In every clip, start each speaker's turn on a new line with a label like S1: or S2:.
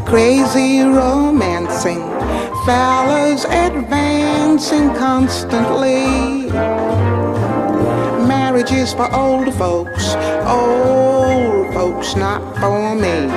S1: crazy romancing, fellas advancing constantly. Marriage is for old folks, not for me.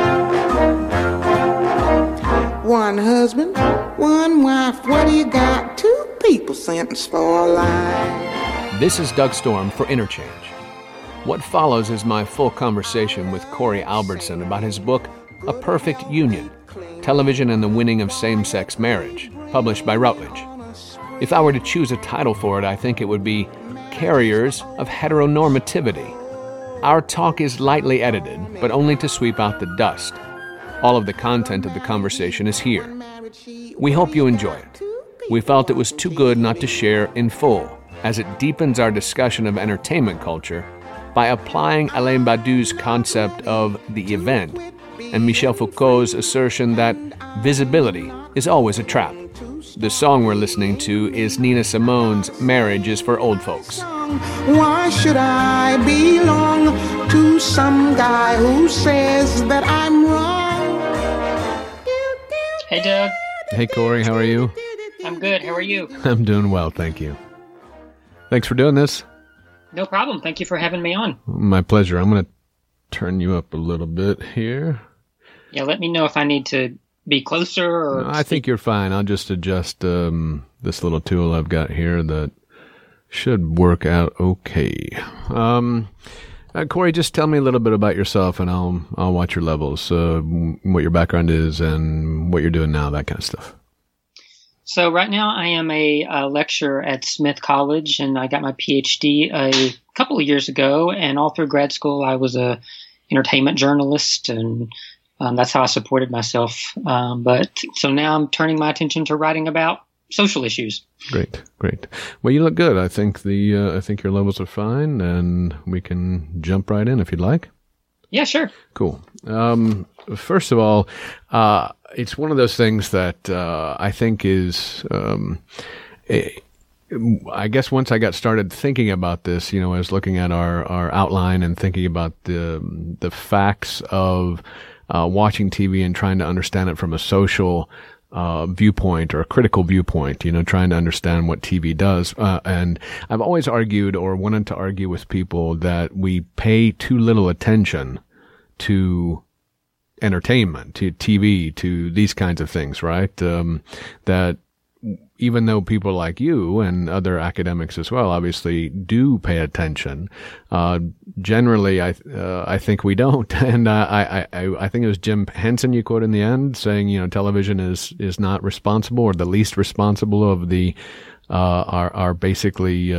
S1: One husband, one wife, what do you got? Two people sentenced for life.
S2: This is Doug Storm for Interchange. What follows is my full conversation with Corey Albertson about his book, A Perfect Union, Television and the Winning of Same-Sex Marriage, published by Routledge. If I were to choose a title for it, I think it would be Carriers of Heteronormativity. Our talk is lightly edited, but only to sweep out the dust. All of the content of the conversation is here. We hope you enjoy it. We felt it was too good not to share in full, as it deepens our discussion of entertainment culture by applying Alain Badiou's concept of the event and Michel Foucault's assertion that visibility is always a trap. The song we're listening to is Nina Simone's Marriage is for Old Folks.
S1: Why should I belong to some guy who says that I'm wrong?
S3: Hey, Doug.
S2: Hey, Corey, how are you?
S3: I'm good. How are you?
S2: I'm doing well, thank you. Thanks for doing this.
S3: No problem. Thank you for having me on.
S2: My pleasure. I'm going to turn you up a little bit here.
S3: Yeah, let me know if I need to be closer or...
S2: No, I think you're fine. I'll just adjust this little tool I've got here that should work out okay. Corey, just tell me a little bit about yourself, and I'll watch your levels, what your background is, and what you're doing now, that kind of stuff.
S3: So right now I am a lecturer at Smith College, and I got my PhD a couple of years ago, and all through grad school I was a entertainment journalist, and that's how I supported myself. So now I'm turning my attention to writing about social issues.
S2: Great. Well, you look good. I think I think your levels are fine, and we can jump right in if you'd like.
S3: Yeah, sure.
S2: Cool. First of all, it's one of those things that I think is, I guess once I got started thinking about this, I was looking at our outline and thinking about the facts of watching TV and trying to understand it from a social viewpoint or a critical viewpoint, trying to understand what TV does. And I've always argued or wanted to argue with people that we pay too little attention to entertainment, to TV, to these kinds of things, right? That even though people like you and other academics as well obviously do pay attention, generally I think we don't. And I think it was Jim Henson you quote in the end saying, television is not responsible, or the least responsible of the our basically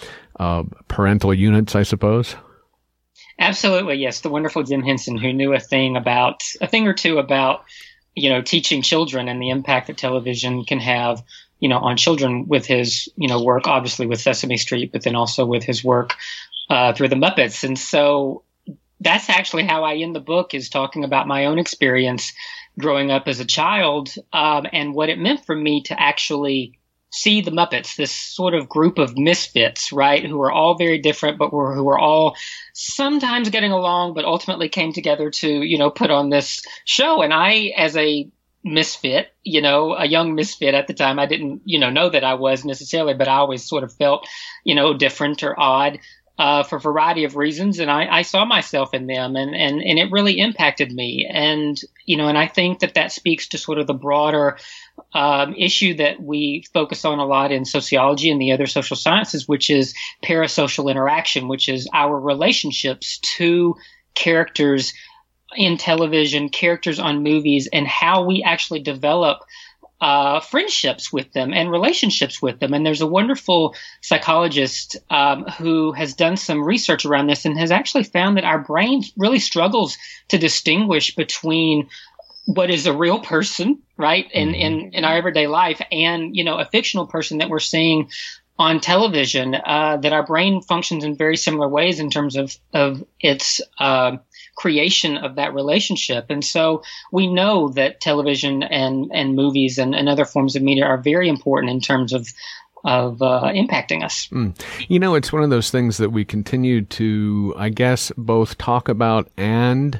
S2: parental units, I suppose.
S3: Absolutely, yes. The wonderful Jim Henson, who knew a thing or two about teaching children and the impact that television can have on children with his work, obviously with Sesame Street, but then also with his work through the Muppets. And so that's actually how I end the book, is talking about my own experience growing up as a child, and what it meant for me to actually see the Muppets, this sort of group of misfits, right, who are all very different, but who were all sometimes getting along, but ultimately came together to, put on this show. And I, as a misfit, a young misfit at the time, I didn't, know that I was necessarily, but I always sort of felt, different or odd for a variety of reasons. And I saw myself in them, and it really impacted me. And, and I think that speaks to sort of the broader issue that we focus on a lot in sociology and the other social sciences, which is parasocial interaction, which is our relationships to characters in television, characters on movies, and how we actually develop friendships with them and relationships with them. And there's a wonderful psychologist who has done some research around this and has actually found that our brain really struggles to distinguish between what is a real person, right, in our everyday life, and, a fictional person that we're seeing on television, that our brain functions in very similar ways in terms of its creation of that relationship. And so we know that television and movies and other forms of media are very important in terms of impacting us.
S2: It's one of those things that we continue to, I guess, both talk about and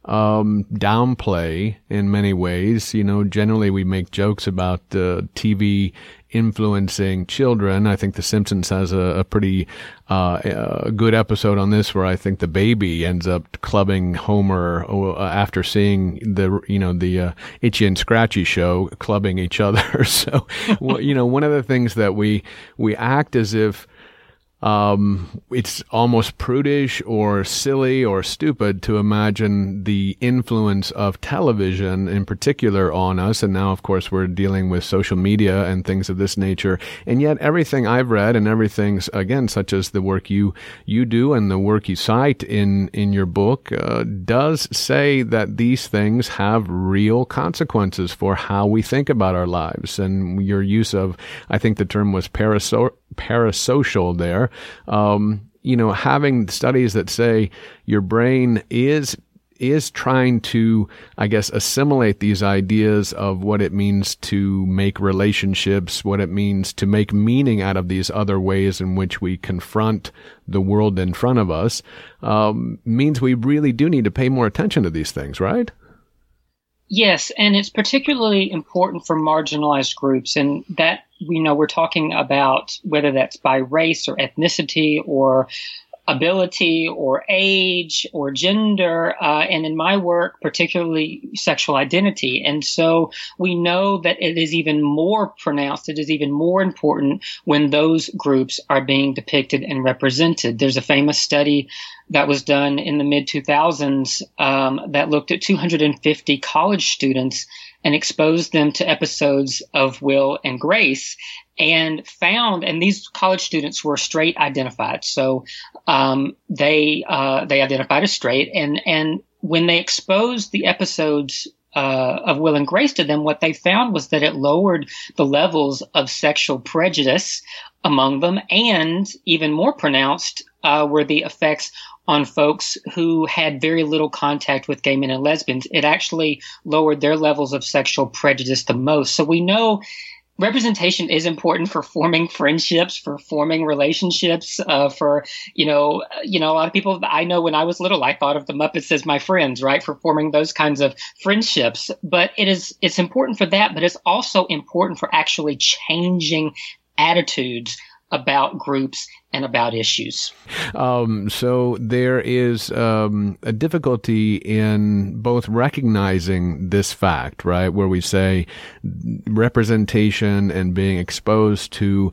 S2: downplay in many ways. Generally we make jokes about TV influencing children. I think The Simpsons has a pretty good episode on this, where I think the baby ends up clubbing Homer after seeing the Itchy and Scratchy show, clubbing each other. So, one of the things that we act as if it's almost prudish or silly or stupid to imagine the influence of television in particular on us. And now, of course, we're dealing with social media and things of this nature. And yet everything I've read and everything, again, such as the work you do and the work you cite in your book, does say that these things have real consequences for how we think about our lives. And your use of, I think the term was parasocial there, having studies that say your brain is trying to, I guess, assimilate these ideas of what it means to make relationships, what it means to make meaning out of these other ways in which we confront the world in front of us, means we really do need to pay more attention to these things, right?
S3: Yes, and it's particularly important for marginalized groups, and that we're talking about whether that's by race or ethnicity or ability or age or gender, and in my work, particularly sexual identity. And so we know that it is even more pronounced, it is even more important when those groups are being depicted and represented. There's a famous study that was done in the mid-2000s that looked at 250 college students and exposed them to episodes of Will and Grace, and found, and these college students were straight identified, so they identified as straight, and when they exposed the episodes of Will and Grace to them, what they found was that it lowered the levels of sexual prejudice among them, and even more pronounced were the effects on folks who had very little contact with gay men and lesbians. It actually lowered their levels of sexual prejudice the most. So we know representation is important for forming friendships, for forming relationships, for, a lot of people I know when I was little, I thought of the Muppets as my friends, right? For forming those kinds of friendships. But it's important for that, but it's also important for actually changing attitudes about groups and about issues.
S2: So there is a difficulty in both recognizing this fact, right, where we say representation and being exposed to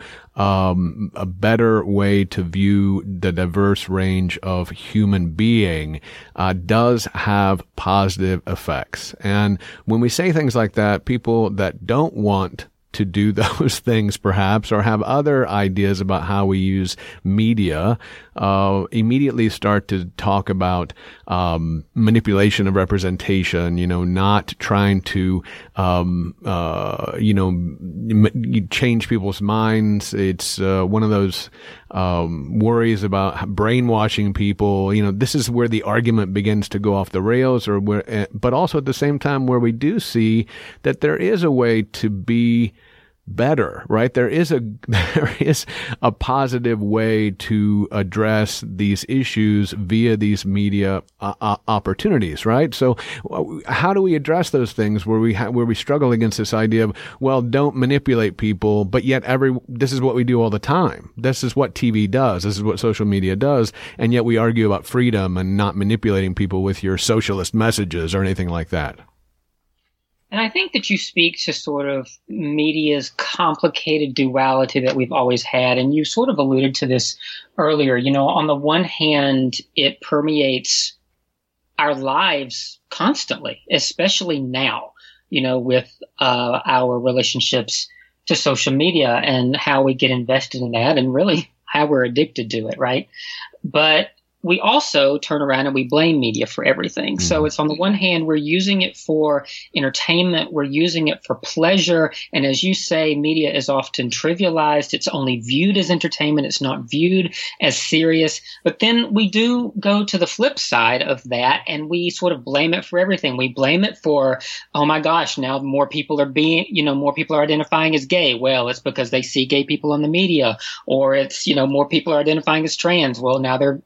S2: a better way to view the diverse range of human being does have positive effects. And when we say things like that, people that don't want to do those things perhaps, or have other ideas about how we use media, immediately start to talk about manipulation of representation, not trying to, change people's minds. It's one of those worries about brainwashing people. This is where the argument begins to go off the rails, but also at the same time where we do see that there is a way to be better, right? There is a positive way to address these issues via these media opportunities, right? So how do we address those things where we struggle against this idea of, well, don't manipulate people, but yet this is what we do all the time. This is what TV does. This is what social media does. And yet we argue about freedom and not manipulating people with your socialist messages or anything like that.
S3: And I think that you speak to sort of media's complicated duality that we've always had. And you sort of alluded to this earlier. On the one hand, it permeates our lives constantly, especially now, with our relationships to social media and how we get invested in that and really how we're addicted to it, right? But we also turn around and we blame media for everything. So it's on the one hand, we're using it for entertainment, we're using it for pleasure. And as you say, media is often trivialized. It's only viewed as entertainment. It's not viewed as serious. But then we do go to the flip side of that and we sort of blame it for everything. We blame it for, oh my gosh, now more people are identifying as gay. Well, it's because they see gay people on the media. Or it's, more people are identifying as trans. Well, now they're seeing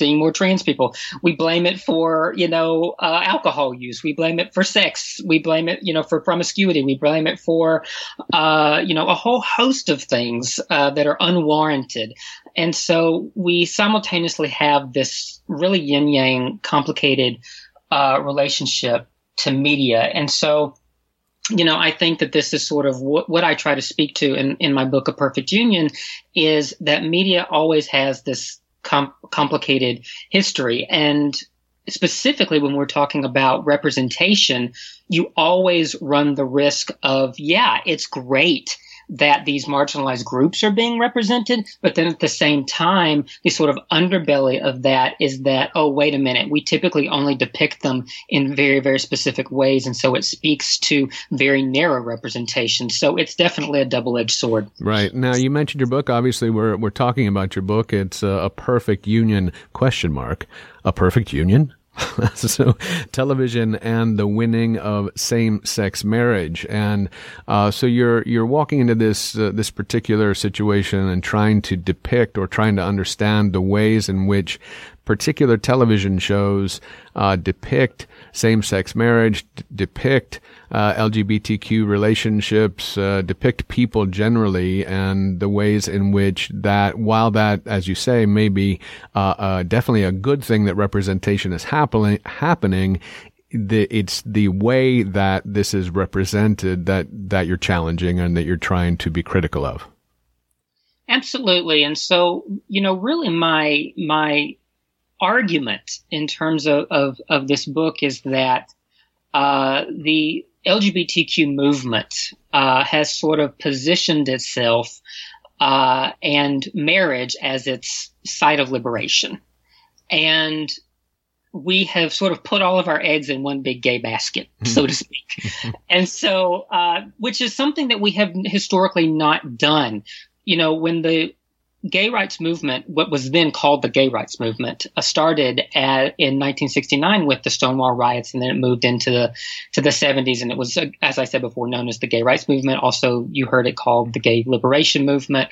S3: seeing more trans people. We blame it for, alcohol use. We blame it for sex. We blame it, for promiscuity. We blame it for, a whole host of things that are unwarranted. And so we simultaneously have this really yin-yang complicated relationship to media. And so, I think that this is sort of what I try to speak to in my book, A Perfect Union, is that media always has this complicated history. And specifically when we're talking about representation, you always run the risk of, it's great that these marginalized groups are being represented, but then at the same time, the sort of underbelly of that is that, oh, wait a minute, we typically only depict them in very, very specific ways, and so it speaks to very narrow representation. So it's definitely a double-edged sword.
S2: Right. Now, you mentioned your book. Obviously, we're talking about your book. It's A Perfect Union, ? A Perfect Union? So television and the winning of same-sex marriage. And so you're walking into this particular situation and trying to depict or trying to understand the ways in which particular television shows depict same-sex marriage, depict LGBTQ relationships, depict people generally, and the ways in which that, while that, as you say, may be definitely a good thing that representation is happening, it's the way that this is represented that you're challenging and that you're trying to be critical of.
S3: Absolutely. And so, really my argument in terms of this book is that the LGBTQ movement has sort of positioned itself and marriage as its site of liberation. And we have sort of put all of our eggs in one big gay basket, so to speak. And so, which is something that we have historically not done. When the gay rights movement, what was then called the gay rights movement, started in 1969 with the Stonewall riots, and then it moved into the 70s, and it was, as I said before, known as the gay rights movement. Also, you heard it called the gay liberation movement.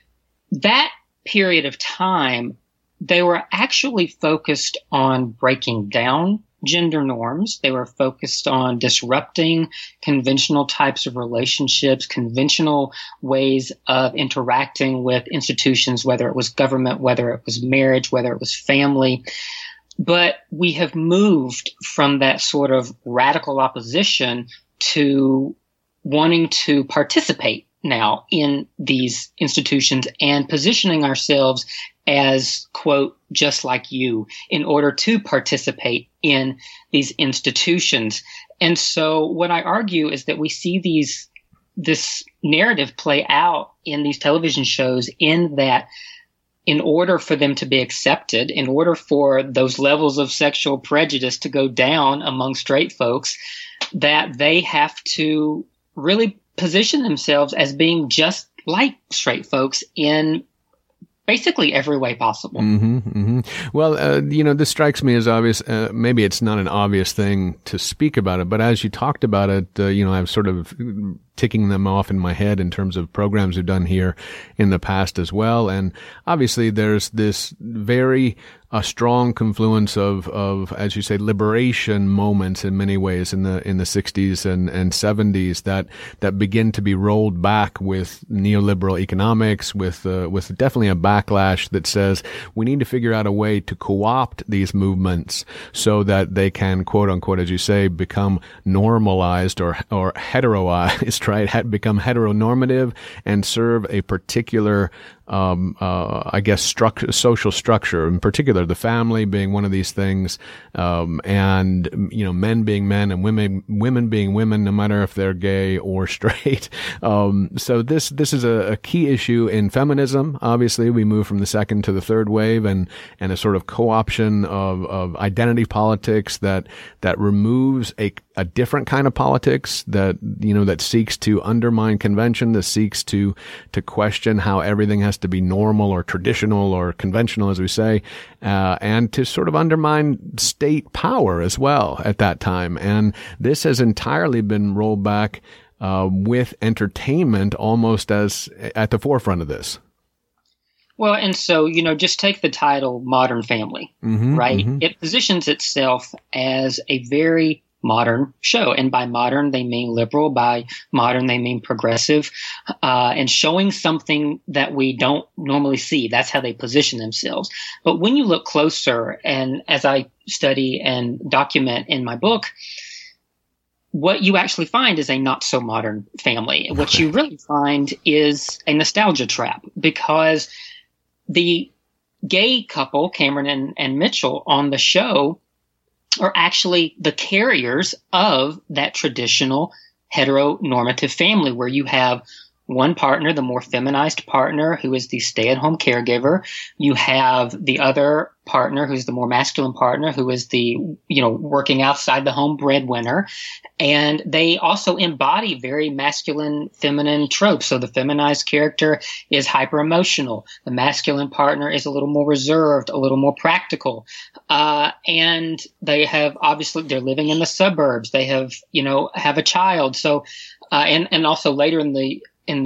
S3: That period of time, they were actually focused on breaking down gender norms. They were focused on disrupting conventional types of relationships, conventional ways of interacting with institutions, whether it was government, whether it was marriage, whether it was family. But we have moved from that sort of radical opposition to wanting to participate now in these institutions and positioning ourselves as, quote, just like you, in order to participate in these institutions. And so what I argue is that we see this narrative play out in these television shows, in that in order for them to be accepted, in order for those levels of sexual prejudice to go down among straight folks, that they have to really position themselves as being just like straight folks in basically every way possible.
S2: Well, this strikes me as obvious. Maybe it's not an obvious thing to speak about it, but as you talked about it, I'm sort of ticking them off in my head in terms of programs we've done here in the past as well. And obviously there's this very strong confluence of, as you say, liberation moments in many ways in the 60s and 70s that begin to be rolled back with neoliberal economics, with definitely a backlash that says we need to figure out a way to co-opt these movements so that they can, quote unquote, as you say, become normalized or heteroized, right? Become heteronormative and serve a particular social structure, in particular, the family being one of these things, and, men being men and women being women, no matter if they're gay or straight. So this is a key issue in feminism. Obviously, we move from the second to the third wave and a sort of co-option of identity politics that removes a different kind of politics that seeks to undermine convention, that seeks to question how everything has to be normal or traditional or conventional, as we say, and to sort of undermine state power as well at that time. And this has entirely been rolled back with entertainment almost as at the forefront of this.
S3: Well, and so, just take the title Modern Family, right? It positions itself as a very modern show. And by modern, they mean liberal. By modern, they mean progressive, and showing something that we don't normally see. That's how they position themselves. But when you look closer, and as I study and document in my book, what you actually find is a not so modern family. What you really find is a nostalgia trap, because the gay couple, Cameron and Mitchell, on the show are actually the carriers of that traditional heteronormative family, where you have one partner, the more feminized partner, who is the stay-at-home caregiver. You have the other partner, who's the more masculine partner, who is the, working outside the home breadwinner. And they also embody very masculine, feminine tropes. So the feminized character is hyper-emotional. The masculine partner is a little more reserved, a little more practical. And they have, obviously, they're living in the suburbs. They have a child. So, and also later in the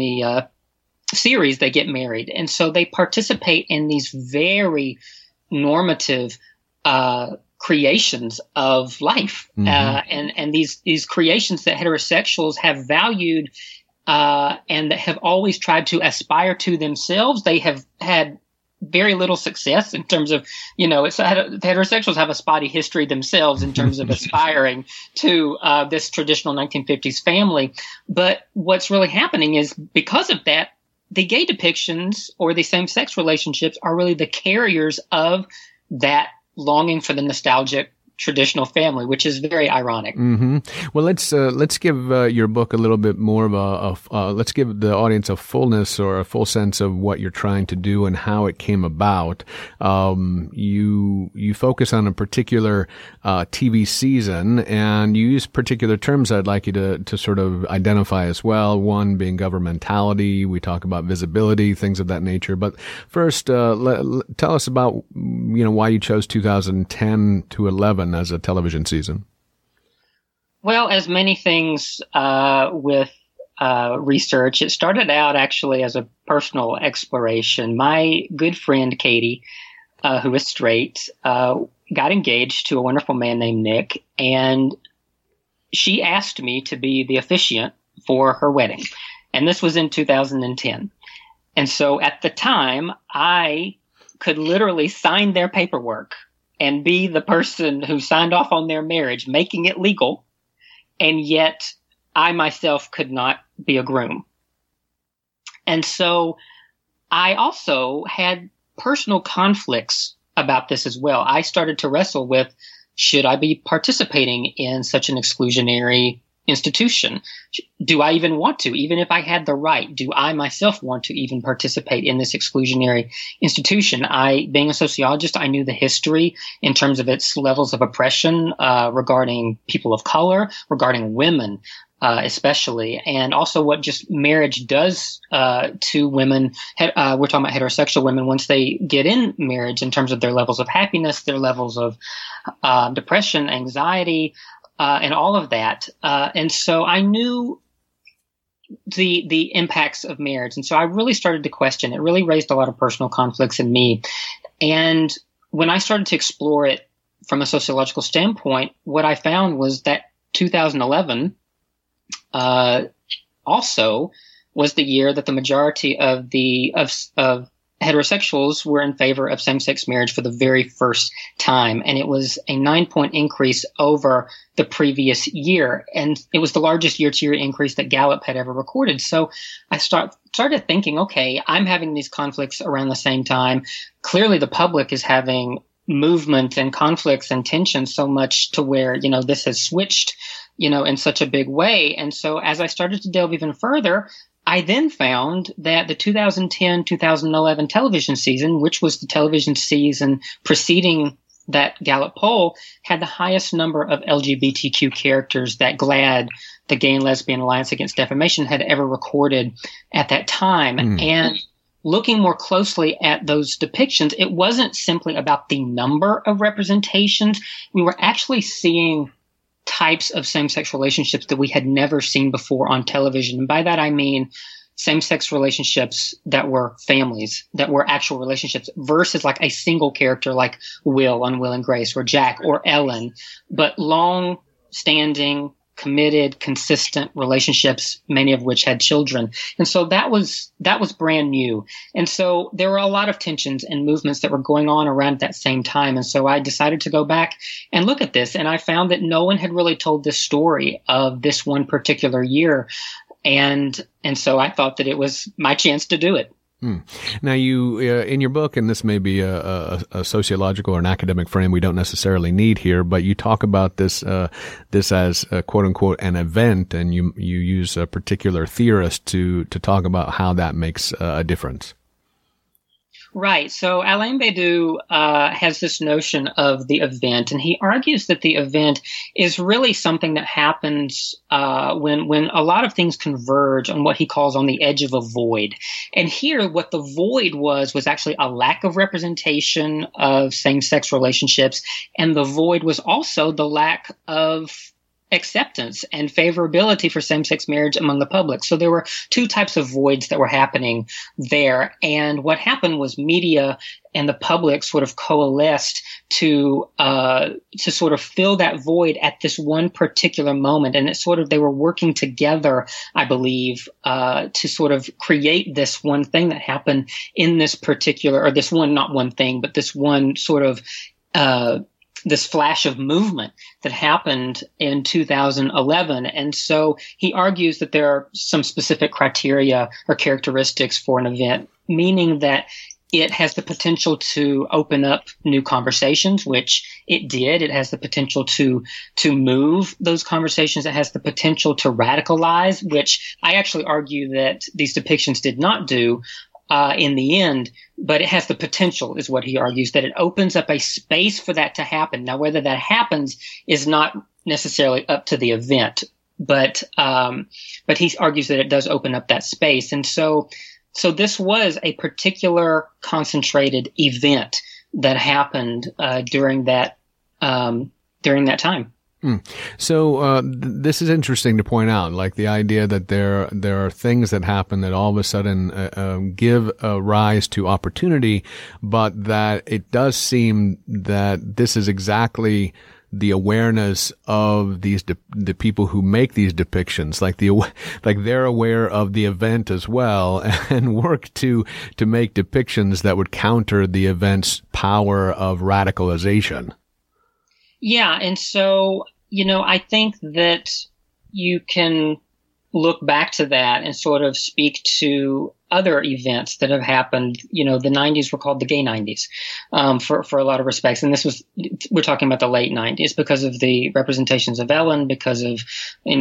S3: series, they get married. And so they participate in these very normative creations of life. And these creations that heterosexuals have valued and that have always tried to aspire to themselves. They have had very little success in terms of, heterosexuals have a spotty history themselves in terms of aspiring to this traditional 1950s family. But what's really happening is, because of that, the gay depictions or the same-sex relationships are really the carriers of that longing for the nostalgic traditional family, which is very ironic.
S2: Well, let's give your book a little bit more of let's give the audience a fullness or a full sense of what you're trying to do and how it came about. You focus on a particular TV season, and you use particular terms I'd like you to sort of identify as well. One being governmentality. We talk about visibility, things of that nature. But first, tell us about why you chose 2010 to 11 as a television season.
S3: Well, as many things with research, it started out actually as a personal exploration. My good friend Katie, who is straight, got engaged to a wonderful man named Nick, and she asked me to be the officiant for her wedding. And this was in 2010. And so at the time, I could literally sign their paperwork and be the person who signed off on their marriage, making it legal, and yet I myself could not be a groom. And so I also had personal conflicts about this as well. I started to wrestle with, should I be participating in such an exclusionary institution? Do I even want to? Even if I had the right, do I myself want to even participate in this exclusionary institution? Being a sociologist, I knew the history in terms of its levels of oppression regarding people of color, regarding women especially, and also what just marriage does to women. We're talking about heterosexual women once they get in marriage, in terms of their levels of happiness, their levels of depression, anxiety, and all of that. And so I knew the impacts of marriage. And so I really started to question. It really raised a lot of personal conflicts in me. And when I started to explore it from a sociological standpoint, what I found was that 2011 also was the year that the majority of heterosexuals were in favor of same-sex marriage for the very first time. And it was a 9-point increase over the previous year. And it was the largest year-to-year increase that Gallup had ever recorded. So I started thinking, okay, I'm having these conflicts around the same time. Clearly the public is having movement and conflicts and tension so much to where, this has switched, in such a big way. And so as I started to delve even further, I then found that the 2010-2011 television season, which was the television season preceding that Gallup poll, had the highest number of LGBTQ characters that GLAAD, the Gay and Lesbian Alliance Against Defamation, had ever recorded at that time. And looking more closely at those depictions, it wasn't simply about the number of representations. We were actually seeing types of same-sex relationships that we had never seen before on television. And by that I mean same-sex relationships that were families, that were actual relationships, versus like a single character like Will on Will and Grace, or Jack or Ellen, but long-standing, committed, consistent relationships, many of which had children. And so that was brand new. And so there were a lot of tensions and movements that were going on around that same time. And so I decided to go back and look at this. And I found that no one had really told this story of this one particular year. And so I thought that it was my chance to do it.
S2: Now, you in your book, and this may be a sociological or an academic frame we don't necessarily need here, but you talk about this as quote unquote an event, and you use a particular theorist to talk about how that makes a difference.
S3: Right. So Alain Badiou has this notion of the event, and he argues that the event is really something that happens when a lot of things converge on what he calls on the edge of a void. And here, what the void was actually a lack of representation of same-sex relationships, and the void was also the lack of acceptance and favorability for same-sex marriage among the public. So there were two types of voids that were happening there. And what happened was media and the public sort of coalesced to sort of fill that void at this one particular moment. And they were working together, I believe, to sort of create this one thing that happened in this particular, or this one, not one thing, but this one sort of, this flash of movement that happened in 2011. And so he argues that there are some specific criteria or characteristics for an event, meaning that it has the potential to open up new conversations, which it did. It has the potential to move those conversations. It has the potential to radicalize, which I actually argue that these depictions did not do in the end, but it has the potential, is what he argues, that it opens up a space for that to happen. Now, whether that happens is not necessarily up to the event, but he argues that it does open up that space. And so this was a particular concentrated event that happened during that time.
S2: So this is interesting to point out, like the idea that there are things that happen that all of a sudden give a rise to opportunity, but that it does seem that this is exactly the awareness of the people who make these depictions, like they're aware of the event as well, and work to make depictions that would counter the event's power of radicalization.
S3: Yeah, and so, I think that you can look back to that and sort of speak to other events that have happened. The 90s were called the gay 90s for a lot of respects. And we're talking about the late 90s because of the representations of Ellen, because of, a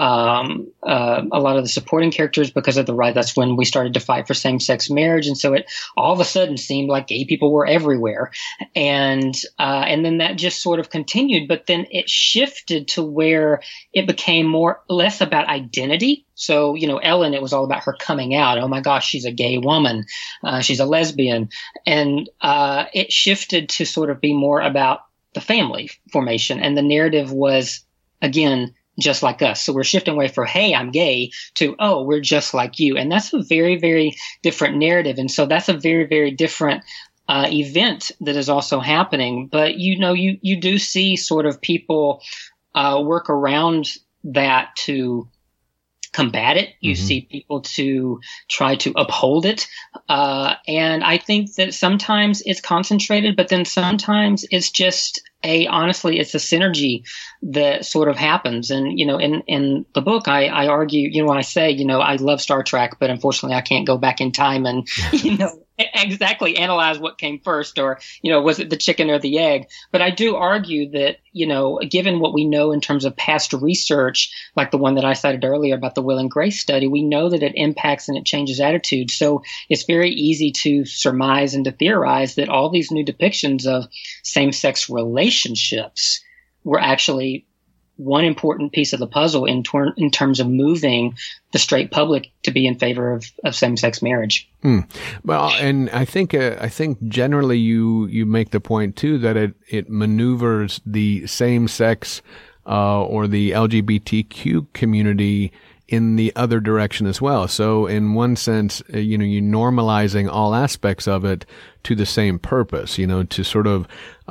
S3: lot of the supporting characters, because of the right. That's when we started to fight for same-sex marriage. And so it all of a sudden seemed like gay people were everywhere. And then that just sort of continued, but then it shifted to where it became less about identity. So, Ellen, it was all about her coming out. Oh my gosh, she's a gay woman. She's a lesbian. And it shifted to sort of be more about the family formation. And the narrative was, again, just like us. So we're shifting away from, hey, I'm gay, to, oh, we're just like you. And that's a very, very different narrative. And so that's a very, very different event that is also happening. But, you do see sort of people work around that to combat it. You see people to try to uphold it. And I think that sometimes it's concentrated, but then sometimes it's just honestly, it's a synergy that sort of happens. And, in the book, I argue, when I say, I love Star Trek, but unfortunately I can't go back in time and, exactly analyze what came first, or, was it the chicken or the egg? But I do argue that, given what we know in terms of past research, like the one that I cited earlier about the Will and Grace study, we know that it impacts and it changes attitudes. So it's very easy to surmise and to theorize that all these new depictions of same-sex relationships were actually one important piece of the puzzle in terms of moving the straight public to be in favor of same-sex marriage.
S2: Well, and I think generally you make the point too that it maneuvers the same-sex or the LGBTQ community in the other direction as well. So in one sense, you're normalizing all aspects of it to the same purpose, to sort of,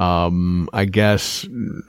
S2: I guess,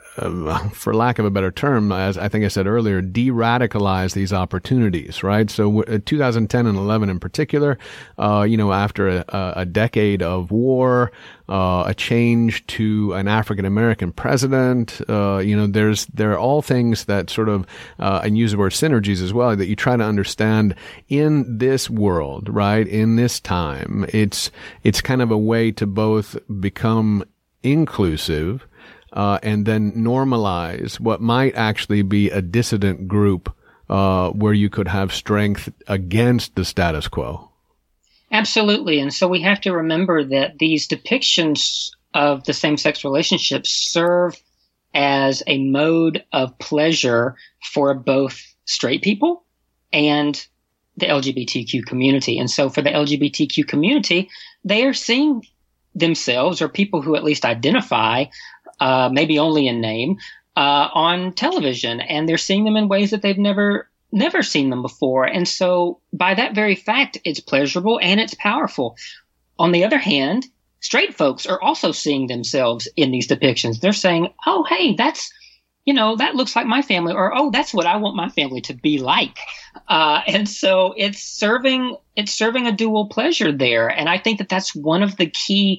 S2: for lack of a better term, as I think I said earlier, de-radicalize these opportunities, right? So 2010 and 11 in particular, after a decade of war, a change to an African-American president, there are all things that sort of, and use the word synergies as well, that you try to understand in this world, right? In this time, it's kind of a way to both become inclusive, and then normalize what might actually be a dissident group, where you could have strength against the status quo.
S3: Absolutely. And so we have to remember that these depictions of the same-sex relationships serve as a mode of pleasure for both straight people and the LGBTQ community. And so for the LGBTQ community, they are seeing themselves, or people who at least identify, maybe only in name, on television. And they're seeing them in ways that they've never seen them before. And so by that very fact, it's pleasurable and it's powerful. On the other hand, straight folks are also seeing themselves in these depictions. They're saying, oh, hey, that's, that looks like my family, or, oh, that's what I want my family to be like. And so it's serving a dual pleasure there. And I think that that's one of the key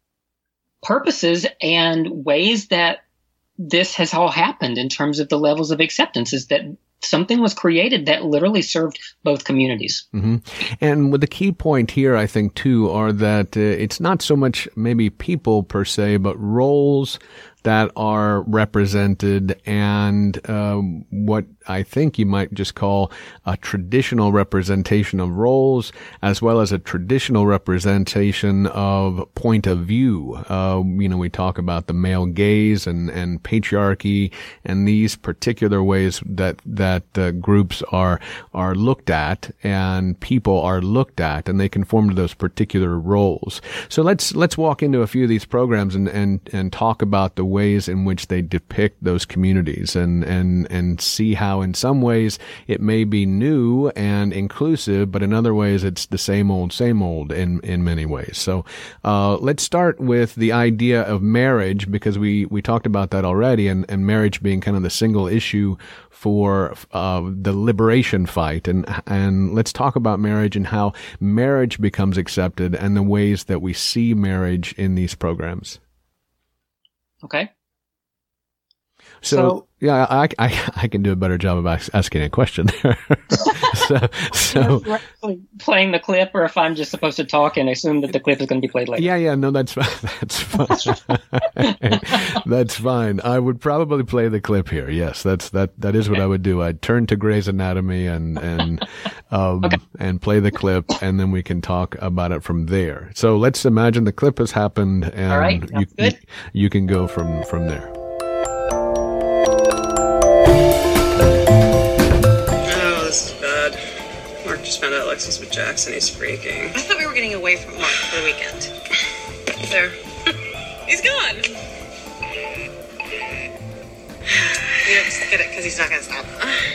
S3: purposes and ways that this has all happened in terms of the levels of acceptance, is that something was created that literally served both communities.
S2: Mm-hmm. And with the key point here, I think, too, are that it's not so much maybe people per se, but roles that are represented, and what I think you might just call a traditional representation of roles, as well as a traditional representation of point of view. We talk about the male gaze and patriarchy, and these particular ways that groups are looked at and people are looked at, and they conform to those particular roles. So let's walk into a few of these programs and talk about the ways in which they depict those communities, and see how in some ways it may be new and inclusive, but in other ways it's the same old in many ways. So let's start with the idea of marriage, because we talked about that already, and marriage being kind of the single issue for the liberation fight, and let's talk about marriage and how marriage becomes accepted and the ways that we see marriage in these programs.
S3: Okay.
S2: So yeah, I can do a better job of asking a question there. so
S3: playing the clip, or if I'm just supposed to talk and assume that the clip is going to be played later.
S2: Yeah, no, that's fine. That's fine. That's fine. I would probably play the clip here. Yes, that is what I would do. I'd turn to Grey's Anatomy and play the clip, and then we can talk about it from there. So let's imagine the clip has happened, and
S3: all right,
S2: you can go from there.
S4: Just found out Alexis with Jackson. He's freaking.
S5: I thought we were getting away from Mark for the weekend. There. He's gone. You don't just get it because he's not going to stop.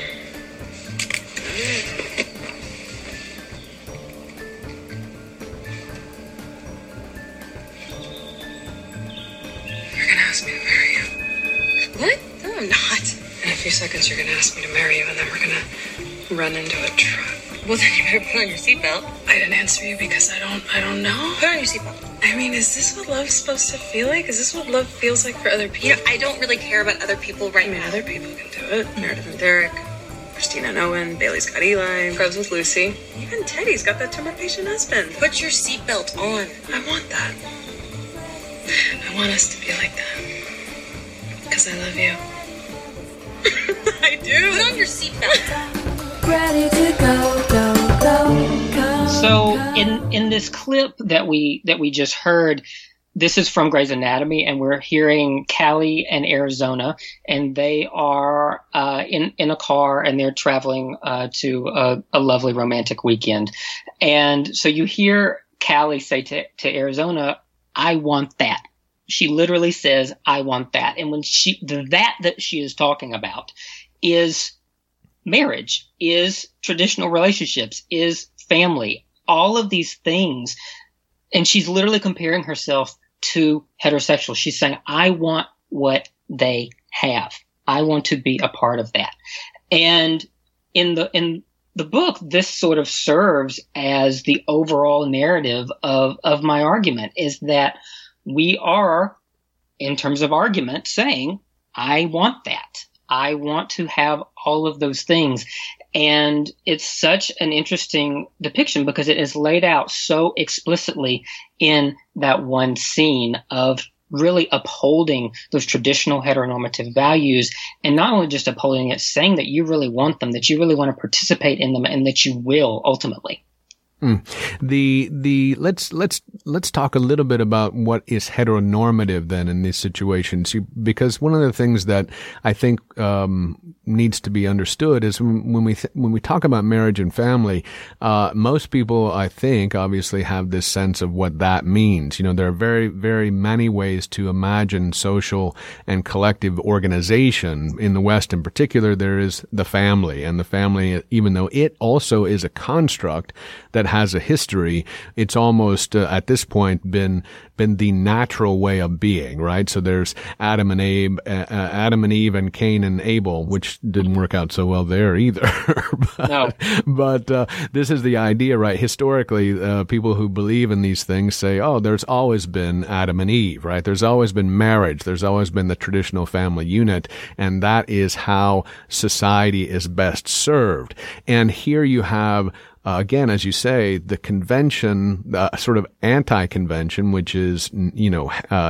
S4: You're going to ask me to marry you.
S5: What? No, I'm not.
S4: In a few seconds, you're going to ask me to marry you, and then we're going to run into a truck.
S5: Well, then you better put on your seatbelt.
S4: I didn't answer you because I don't know.
S5: Put on your seatbelt.
S4: I mean, is this what love's supposed to feel like? Is this what love feels like for other people?
S5: I don't really care about other people right now.
S4: Other people can do it. Meredith and Derek, Christina and Owen, Bailey's got Eli, Krebs with Lucy. Even Teddy's got that tumor patient husband.
S5: Put your seatbelt on.
S4: I want that. I want us to be like that. Because I love you. I do.
S5: Put on your seatbelt.
S6: Ready to go.
S3: So in this clip that we just heard, this is from Grey's Anatomy, and we're hearing Callie in Arizona, and they are in a car, and they're traveling to a lovely romantic weekend. And so you hear Callie say to Arizona, "I want that." She literally says, "I want that." And when that she is talking about is marriage, is traditional relationships, is family, all of these things. And she's literally comparing herself to heterosexuals. She's saying, I want what they have. I want to be a part of that. And in the book, this sort of serves as the overall narrative of my argument, is that we are, in terms of argument, saying, I want that. I want to have all of those things. And it's such an interesting depiction because it is laid out so explicitly in that one scene of really upholding those traditional heteronormative values, and not only just upholding it, saying that you really want them, that you really want to participate in them, and that you will ultimately.
S2: Let's talk a little bit about what is heteronormative then in these situations, because one of the things that I think needs to be understood is when we talk about marriage and family, most people, I think, obviously have this sense of what that means. You know, there are very, very many ways to imagine social and collective organization. In the West in particular, there is the family, and the family, even though it also is a construct that has a history, it's almost at this point been the natural way of being, right? So there's Adam and Eve and Cain and Abel, which didn't work out so well there either. But this is the idea, right? Historically, people who believe in these things say, oh, there's always been Adam and Eve, right? There's always been marriage. There's always been the traditional family unit. And that is how society is best served. And here you have again, as you say, the convention, sort of anti-convention, which is, you know,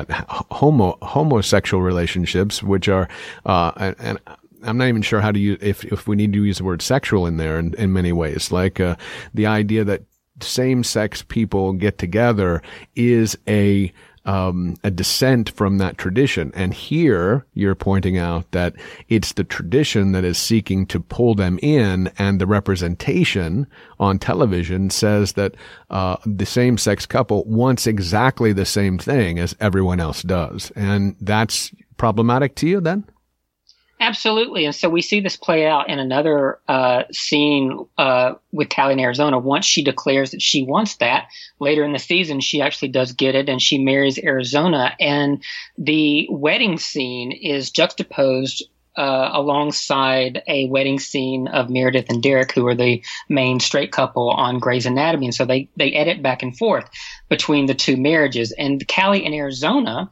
S2: homosexual relationships, which are, and I'm not even sure how to use, if we need to use the word sexual in there in many ways, like, the idea that same-sex people get together is a descent from that tradition. And here you're pointing out that it's the tradition that is seeking to pull them in, and the representation on television says that the same-sex couple wants exactly the same thing as everyone else does. And that's problematic to you then?
S3: Absolutely. And so we see this play out in another scene with Callie in Arizona. Once she declares that she wants that, later in the season, she actually does get it, and she marries Arizona. And the wedding scene is juxtaposed alongside a wedding scene of Meredith and Derek, who are the main straight couple on Grey's Anatomy. And so they edit back and forth between the two marriages. And Callie in Arizona,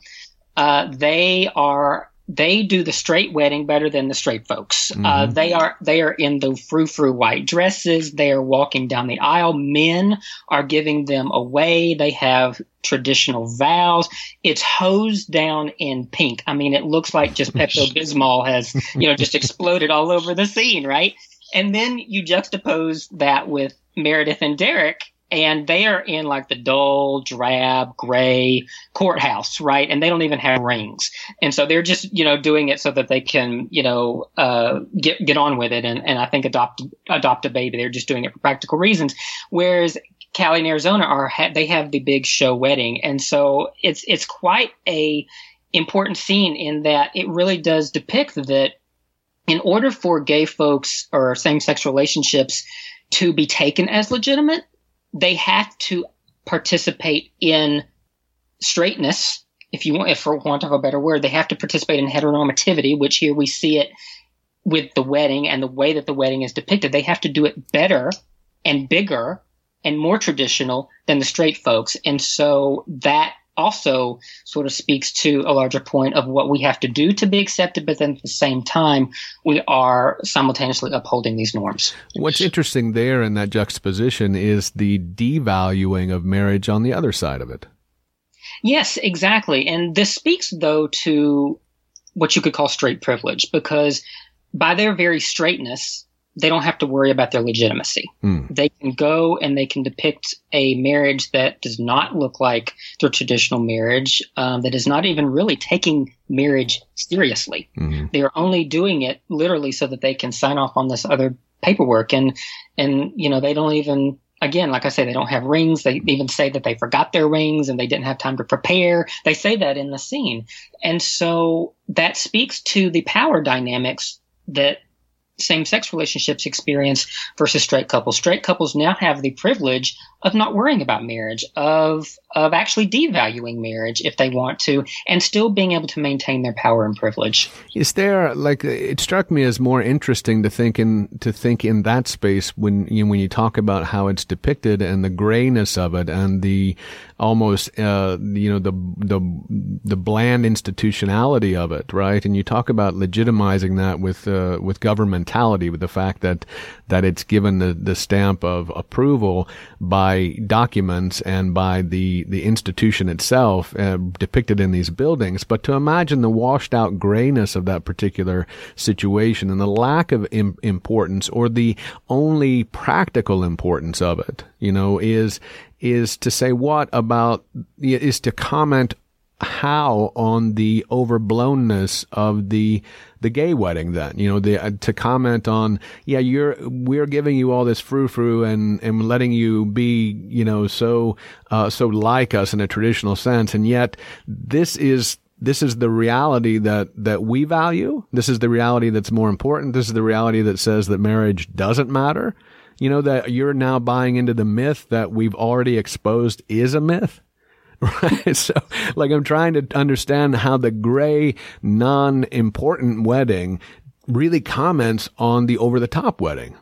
S3: they do the straight wedding better than the straight folks. Mm-hmm. They are in the frou-frou white dresses. They are walking down the aisle. Men are giving them away. They have traditional vows. It's hosed down in pink. I mean, it looks like just Pepto-Bismol has, just exploded all over the scene, right? And then you juxtapose that with Meredith and Derek, and they are in like the dull, drab, gray courthouse, right? And they don't even have rings. And so they're just, doing it so that they can, get on with it. And I think adopt a baby. They're just doing it for practical reasons. Whereas Callie and Arizona they have the big show wedding. And so it's quite a important scene in that it really does depict that in order for gay folks or same-sex relationships to be taken as legitimate, they have to participate in straightness, if for want of a better word. They have to participate in heteronormativity, which here we see it with the wedding and the way that the wedding is depicted. They have to do it better and bigger and more traditional than the straight folks. And so that also sort of speaks to a larger point of what we have to do to be accepted, but then at the same time, we are simultaneously upholding these norms.
S2: What's interesting there in that juxtaposition is the devaluing of marriage on the other side of it.
S3: Yes, exactly. And this speaks, though, to what you could call straight privilege, because by their very straightness, they don't have to worry about their legitimacy. They can go and they can depict a marriage that does not look like their traditional marriage, that is not even really taking marriage seriously. Mm-hmm. They are only doing it literally so that they can sign off on this other paperwork. And they don't even, again, like I say, they don't have rings. They even say that they forgot their rings and they didn't have time to prepare. They say that in the scene. And so that speaks to the power dynamics that same-sex relationships experience versus straight couples. Straight couples now have the privilege of not worrying about marriage, of actually devaluing marriage if they want to, and still being able to maintain their power and privilege.
S2: Is there, like, it struck me as more interesting to think in that space when you talk about how it's depicted and the grayness of it and the almost the bland institutionality of it, right? And you talk about legitimizing that with governmentality, with the fact that it's given the stamp of approval by documents and by the institution itself, depicted in these buildings. But to imagine the washed out grayness of that particular situation and the lack of importance, or the only practical importance of it, is to say is to comment how on the overblownness of the gay wedding, then, to comment on, we're giving you all this frou-frou and letting you be, so like us in a traditional sense. And yet this is the reality that we value. This is the reality that's more important. This is the reality that says that marriage doesn't matter. That you're now buying into the myth that we've already exposed is a myth. Right. So, I'm trying to understand how the gray, non-important wedding really comments on the over-the-top wedding.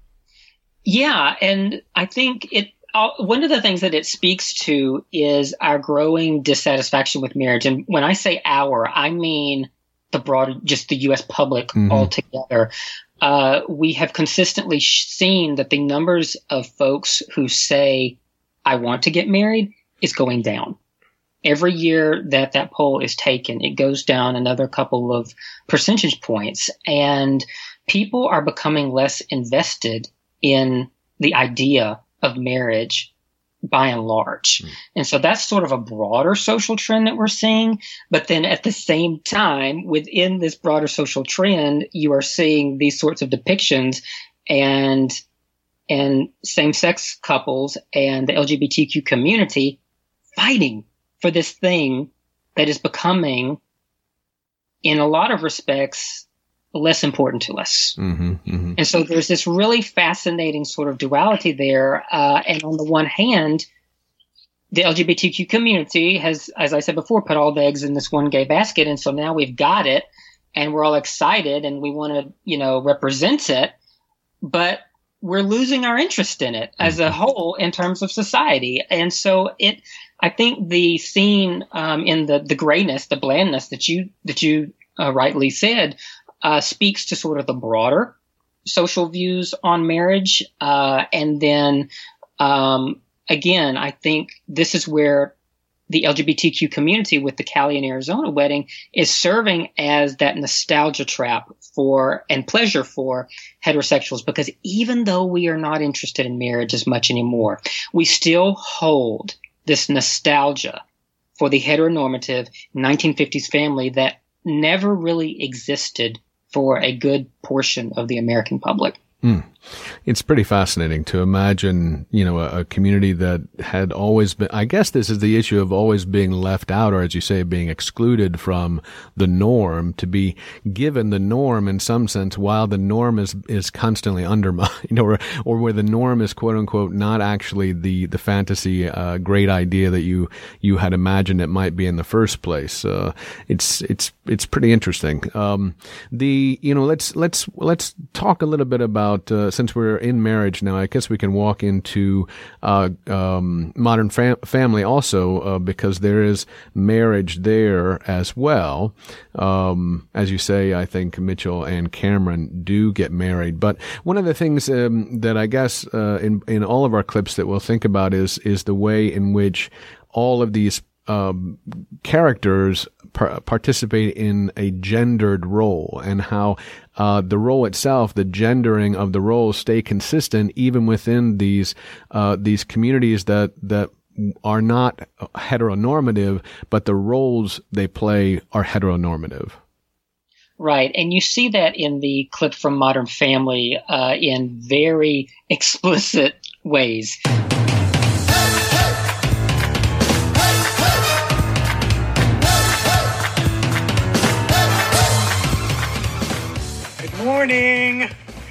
S3: Yeah. And I think one of the things that it speaks to is our growing dissatisfaction with marriage. And when I say our, I mean just the U.S. public altogether. We have consistently seen that the numbers of folks who say, I want to get married, is going down. Every year that poll is taken, it goes down another couple of percentage points, and people are becoming less invested in the idea of marriage by and large. And so that's sort of a broader social trend that we're seeing. But then at the same time, within this broader social trend, you are seeing these sorts of depictions and same-sex couples and the LGBTQ community fighting for this thing that is becoming, in a lot of respects, less important to us. And so there's this really fascinating sort of duality there. And on the one hand, the LGBTQ community has, as I said before, put all the eggs in this one gay basket. And so now we've got it and we're all excited and we want to, represent it. But we're losing our interest in it as a whole in terms of society. And so I think the scene in the grayness, the blandness that you rightly said, speaks to sort of the broader social views on marriage. And then, again, I think this is where the LGBTQ community with the Cali and Arizona wedding is serving as that nostalgia trap for and pleasure for heterosexuals, because even though we are not interested in marriage as much anymore, we still hold this nostalgia for the heteronormative 1950s family that never really existed for a good portion of the American public. It's pretty fascinating to imagine, a community that had always been, I guess this is the issue of always being left out, or as you say, being excluded from the norm, to be given the norm in some sense, while the norm is constantly undermined, or where the norm is quote unquote not actually the fantasy, great idea that you had imagined it might be in the first place. It's pretty interesting. Let's talk a little bit about, since we're in marriage now, I guess we can walk into Modern Family also, because there is marriage there as well. As you say, I think Mitchell and Cameron do get married. But one of the things that I guess in all of our clips that we'll think about is the way in which all of these characters participate in a gendered role, and how the role itself, the gendering of the roles, stay consistent even within these communities that are not heteronormative, but the roles they play are heteronormative. Right. And you see that in the clip from Modern Family in very explicit ways.
S7: Morning.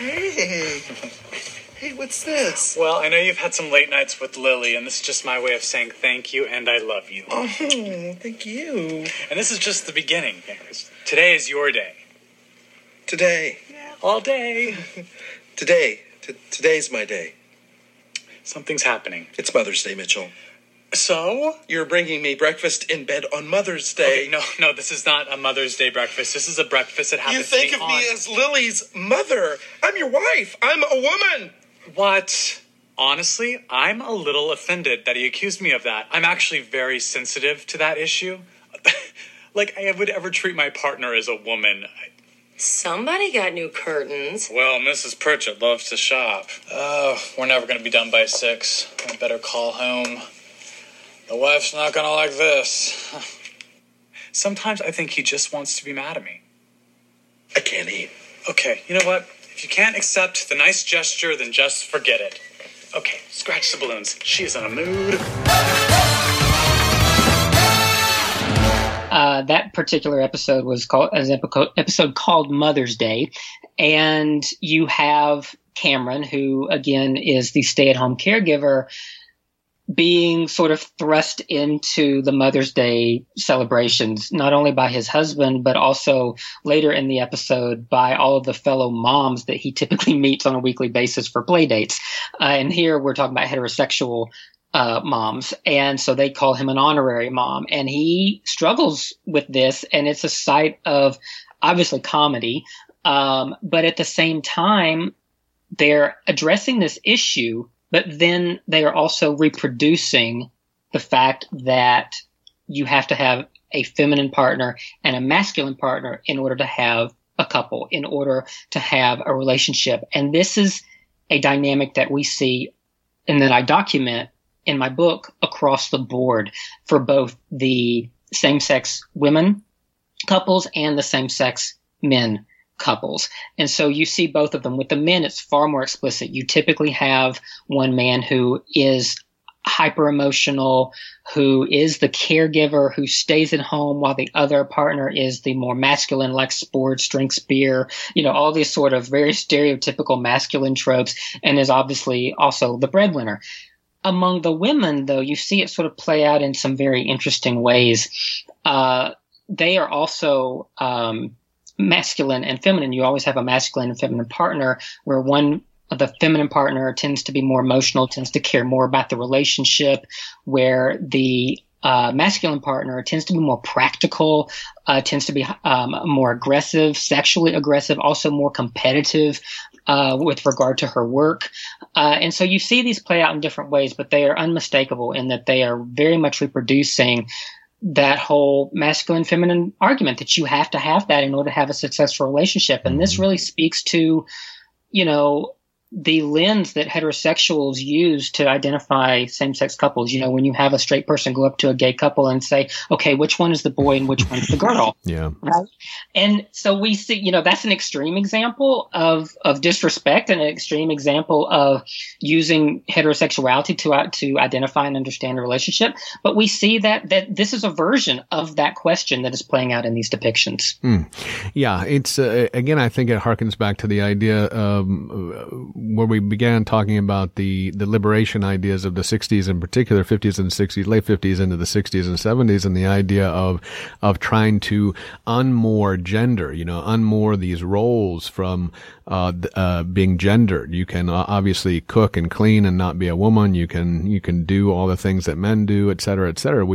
S7: Hey. Hey, what's this?
S8: Well, I know you've had some late nights with Lily, and this is just my way of saying thank you and I love you.
S7: Oh, thank you.
S8: And this is just the beginning. Today is your day.
S7: Today.
S8: Yeah, all day.
S7: Today's my day.
S8: Something's happening.
S7: It's Mother's Day, Mitchell.
S8: So?
S7: You're bringing me breakfast in bed on Mother's Day.
S8: Okay, no, this is not a Mother's Day breakfast. This is a breakfast that happens to be
S7: You think of me as Lily's mother. I'm your wife. I'm a woman.
S8: What? Honestly, I'm a little offended that he accused me of that. I'm actually very sensitive to that issue. Like I would ever treat my partner as a woman.
S5: Somebody got new curtains.
S8: Well, Mrs. Pritchett loves to shop. Oh, we're never going to be done by 6. I better call home. The wife's not going to like this. Sometimes I think he just wants to be mad at me.
S7: I can't eat.
S8: Okay, you know what? If you can't accept the nice gesture, then just forget it. Okay, scratch the balloons. She's in a mood.
S3: That particular episode was called episode called Mother's Day, and you have Cameron, who again is the stay-at-home caregiver, being sort of thrust into the Mother's Day celebrations, not only by his husband, but also later in the episode by all of the fellow moms that he typically meets on a weekly basis for play dates. And here we're talking about heterosexual moms. And so they call him an honorary mom. And he struggles with this. And it's a site of obviously comedy. But at the same time, they're addressing this issue, but then they are also reproducing the fact that you have to have a feminine partner and a masculine partner in order to have a couple, in order to have a relationship. And this is a dynamic that we see and that I document in my book across the board for both the same-sex women couples and the same-sex men couples. And so you see both of them. With the men, it's far more explicit. You typically have one man who is hyper emotional, who is the caregiver, who stays at home, while the other partner is the more masculine, like sports, drinks beer, all these sort of very stereotypical masculine tropes, and is obviously also the breadwinner. Among the women, though, you see it sort of play out in some very interesting ways. They are also masculine and feminine. You always have a masculine and feminine partner, where the feminine partner tends to be more emotional, tends to care more about the relationship, where the masculine partner tends to be more practical, tends to be more aggressive, sexually aggressive, also more competitive with regard to her work. And so you see these play out in different ways, but they are unmistakable in that they are very much reproducing that whole masculine feminine argument that you have to have that in order to have a successful relationship. And this really speaks to, the lens that heterosexuals use to identify same-sex couples. When you have a straight person go up to a gay couple and say, okay, which one is the boy and which one's the girl?
S2: Yeah.
S3: Right. And so we see, that's an extreme example of disrespect and an extreme example of using heterosexuality to identify and understand a relationship. But we see that this is a version of that question that is playing out in these depictions.
S2: Yeah. It's, again, I think it harkens back to the idea where we began talking about the liberation ideas of the 60s, in particular 50s and 60s, late 50s into the 60s and 70s, and the idea of trying to unmoor gender, unmoor these roles from being gendered. You can obviously cook and clean and not be a woman. You can do all the things that men do, et cetera, et cetera.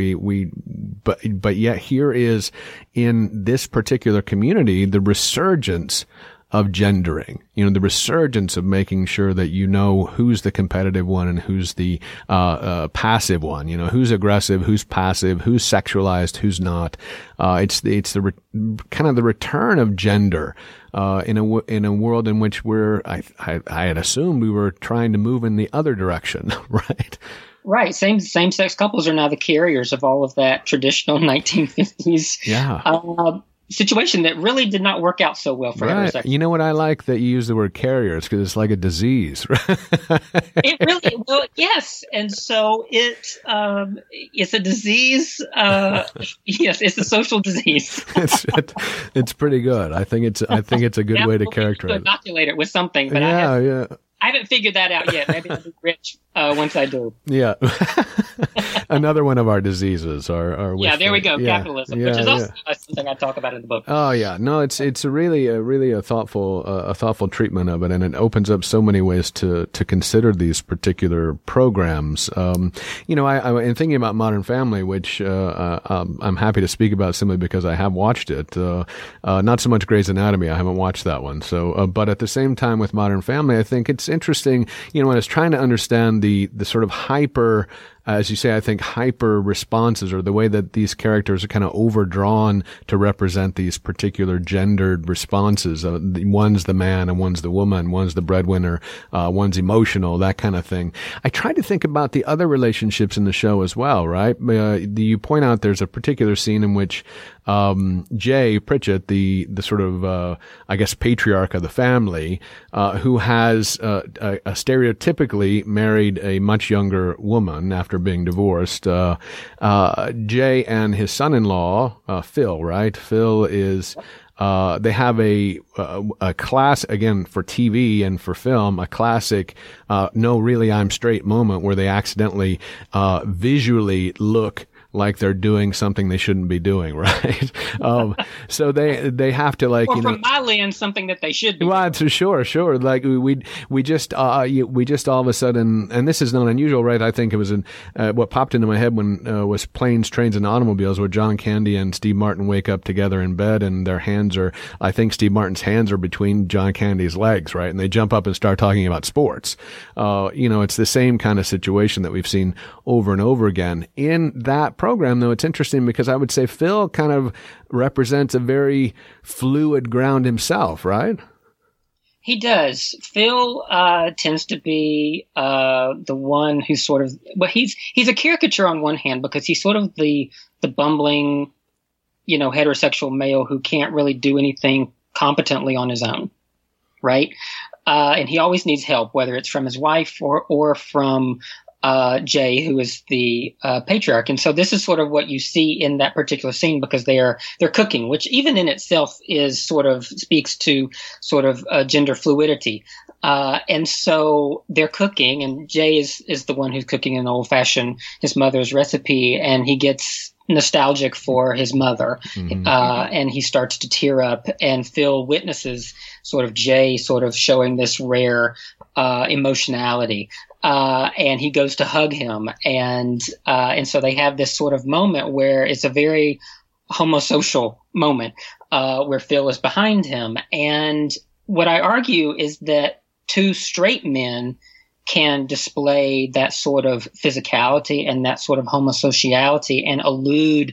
S2: But yet here is, in this particular community, the resurgence of gendering, the resurgence of making sure that who's the competitive one and who's the passive one, who's aggressive, who's passive, who's sexualized, who's not. It's the kind of the return of gender in a world in which I had assumed we were trying to move in the other direction, right?
S3: Right. Same-sex couples are now the carriers of all of that traditional 1950s.
S2: Yeah.
S3: situation that really did not work out so well for heterosexuals.
S2: You know what I like that you use the word carriers, because it's like a disease.
S3: It really, well, yes, and so it's a disease. Yes, it's a social disease.
S2: It's pretty good. I think it's a good way to characterize it.
S3: Inoculate it with something, but I haven't figured that out yet. Maybe I'll be rich once I do.
S2: Yeah. Another one of our diseases. Our
S3: there we go. Capitalism, which is also something I talk about in the book.
S2: Oh yeah, no, it's a really thoughtful treatment of it, and it opens up so many ways to consider these particular programs. I in thinking about Modern Family, which I'm happy to speak about simply because I have watched it. Not so much Grey's Anatomy. I haven't watched that one. So, but at the same time with Modern Family, I think it's interesting. When I was trying to understand the sort of hyper, as you say, I think hyper responses, or the way that these characters are kind of overdrawn to represent these particular gendered responses. One's the man and one's the woman, one's the breadwinner, one's emotional, that kind of thing. I tried to think about the other relationships in the show as well, right? You point out there's a particular scene in which Jay Pritchett, the sort of, I guess, patriarch of the family, who has stereotypically married a much younger woman after being divorced. Jay and his son-in-law, Phil, right? Phil is, they have a class, again, for TV and for film, a classic, no, really, I'm straight moment where they accidentally, visually look like they're doing something they shouldn't be doing, right? So they have to, like,
S3: or from my lens, something that they should be.
S2: Well, sure. Like we just all of a sudden, and this is not unusual, right? I think it was what popped into my head when was Planes, Trains, and Automobiles, where John Candy and Steve Martin wake up together in bed, and their hands are, I think Steve Martin's hands are between John Candy's legs, right? And they jump up and start talking about sports. It's the same kind of situation that we've seen over and over again in that program. Though it's interesting because I would say Phil kind of represents a very fluid ground himself, right?
S3: He does. Phil tends to be the one who's sort of, well, he's a caricature on one hand because he's sort of the bumbling, heterosexual male who can't really do anything competently on his own, right? And he always needs help, whether it's from his wife or from Jay, who is the patriarch. And so this is sort of what you see in that particular scene, because they're cooking, which even in itself is sort of speaks to sort of gender fluidity. And so they're cooking, and Jay is the one who's cooking an old fashioned, his mother's recipe, and he gets nostalgic for his mother, and he starts to tear up, and Phil witnesses sort of Jay sort of showing this rare emotionality. And he goes to hug him, and so they have this sort of moment where it's a very homosocial moment, where Phil is behind him. And what I argue is that two straight men can display that sort of physicality and that sort of homosociality and allude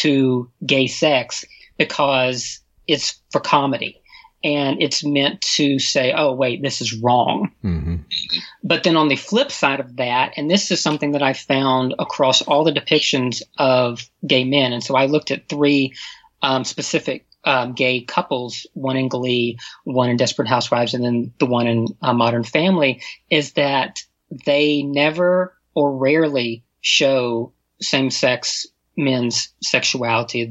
S3: to gay sex because it's for comedy. And it's meant to say, oh, wait, this is wrong. Mm-hmm. But then on the flip side of that, and this is something that I found across all the depictions of gay men. And so I looked at three specific gay couples, one in Glee, one in Desperate Housewives, and then the one in Modern Family, is that they never or rarely show same-sex men's sexuality.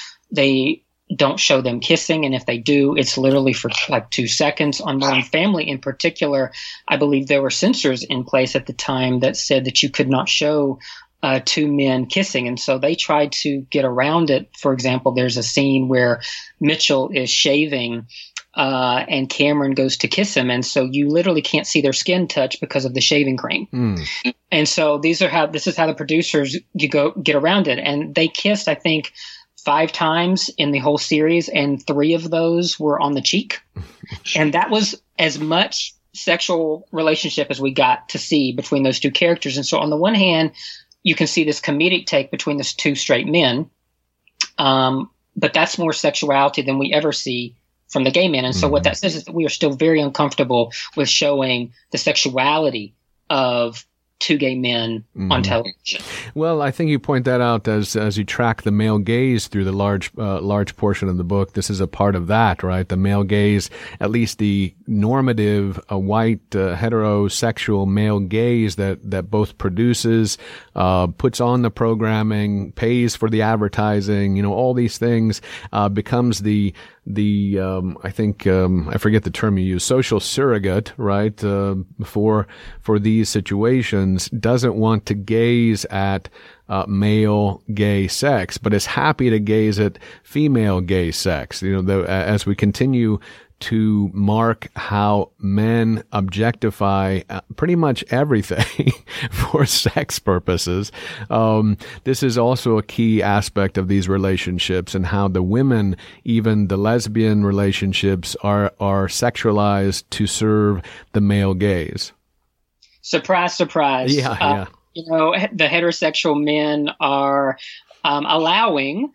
S3: They don't show them kissing, and if they do, it's literally for like 2 seconds. On Modern Family in particular, I believe there were censors in place at the time that said that you could not show two men kissing, and so they tried to get around it. For example, there's a scene where Mitchell is shaving and Cameron goes to kiss him, and so you literally can't see their skin touch because of the shaving cream. And so this is how the producers get around it, and they kissed, I think, 5 times in the whole series, and 3 of those were on the cheek. And that was as much sexual relationship as we got to see between those two characters. And so on the one hand, you can see this comedic take between these 2 straight men, but that's more sexuality than we ever see from the gay men. And so what that says is that we are still very uncomfortable with showing the sexuality of two gay men on television.
S2: Well, I think you point that out as you track the male gaze through the large portion of the book. This is a part of that, right? The male gaze, at least the normative, white, heterosexual male gaze that both produces, puts on the programming, pays for the advertising, all these things, becomes the I think, I forget the term you use, social surrogate, right? For these situations, doesn't want to gaze at male gay sex, but is happy to gaze at female gay sex. As we continue to mark how men objectify pretty much everything for sex purposes. This is also a key aspect of these relationships, and how the women, even the lesbian relationships, are sexualized to serve the male gaze.
S3: Surprise, surprise.
S2: Yeah.
S3: The heterosexual men are allowing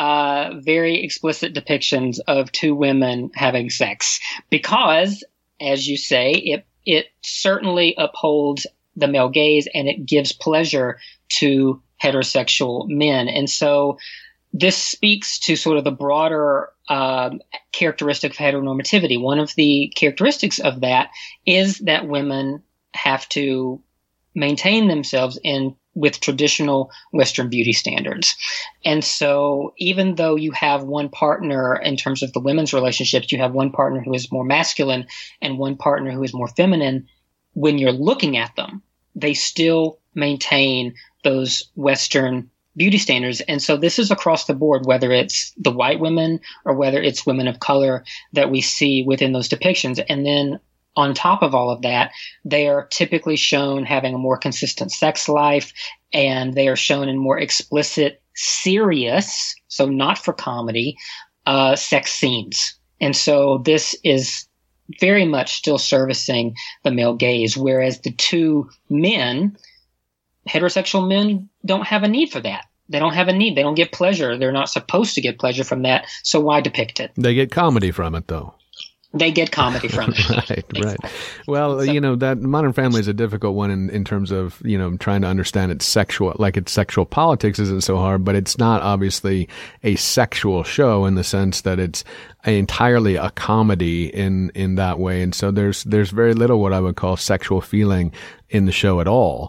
S3: very explicit depictions of two women having sex because, as you say, it certainly upholds the male gaze and it gives pleasure to heterosexual men. And so this speaks to sort of the broader characteristic of heteronormativity. One of the characteristics of that is that women have to maintain themselves with traditional Western beauty standards. And so even though you have one partner in terms of the women's relationships, you have one partner who is more masculine and one partner who is more feminine, when you're looking at them, they still maintain those Western beauty standards. And so this is across the board, whether it's the white women or whether it's women of color that we see within those depictions. And then on top of all of that, they are typically shown having a more consistent sex life, and they are shown in more explicit, serious, so not for comedy, sex scenes. And so this is very much still servicing the male gaze, whereas the two men, heterosexual men, don't have a need for that. They don't have a need. They don't get pleasure. They're not supposed to get pleasure from that. So why depict it?
S2: They get comedy from it, though.
S3: They get comedy from it.
S2: Right. Well, that Modern Family is a difficult one in terms of, trying to understand its sexual politics isn't so hard, but it's not obviously a sexual show in the sense that it's entirely a comedy in that way. And so there's very little what I would call sexual feeling in the show at all.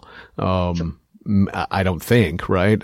S2: I don't think, right?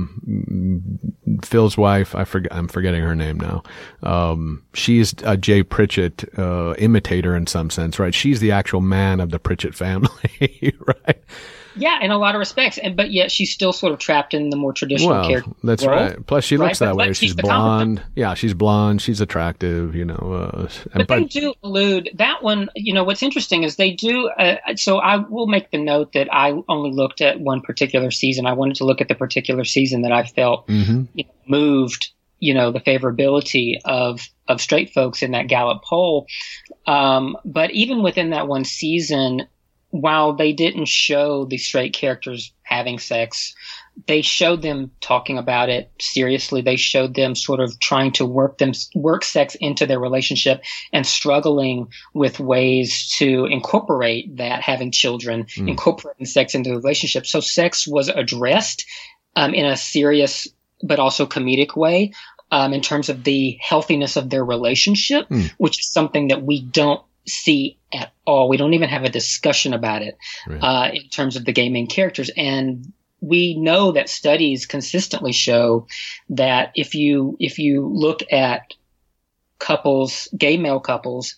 S2: Phil's wife, I'm forgetting her name now. She's a Jay Pritchett imitator in some sense, right? She's the actual man of the Pritchett family, right?
S3: Yeah, in a lot of respects, but yet she's still sort of trapped in the more traditional character.
S2: That's
S3: role,
S2: right. Plus, she looks that way. She's blonde. Yeah, she's blonde. She's attractive.
S3: But they do allude that one. What's interesting is they do. So I will make the note that I only looked at one particular season. I wanted to look at the particular season that I felt moved. The favorability of straight folks in that Gallup poll. But even within that one season, while they didn't show the straight characters having sex, they showed them talking about it seriously. They showed them sort of trying to work sex into their relationship and struggling with ways to incorporate that, having children, incorporating sex into the relationship. So sex was addressed in a serious but also comedic way in terms of the healthiness of their relationship, which is something that we don't see at all. We don't even have a discussion about it in terms of the gay main characters. And we know that studies consistently show that if you look at couples, gay male couples,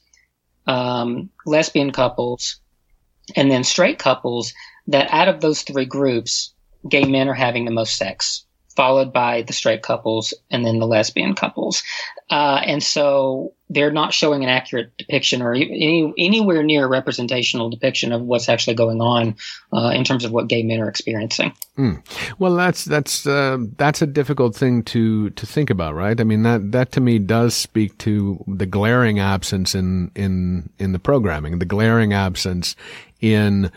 S3: lesbian couples, and then straight couples, that out of those three groups, gay men are having the most sex, followed by the straight couples and then the lesbian couples. And so they're not showing an accurate depiction or anywhere near a representational depiction of what's actually going on in terms of what gay men are experiencing.
S2: Well, that's a difficult thing to think about, right? I mean, that to me does speak to the glaring absence in the programming, the glaring absence in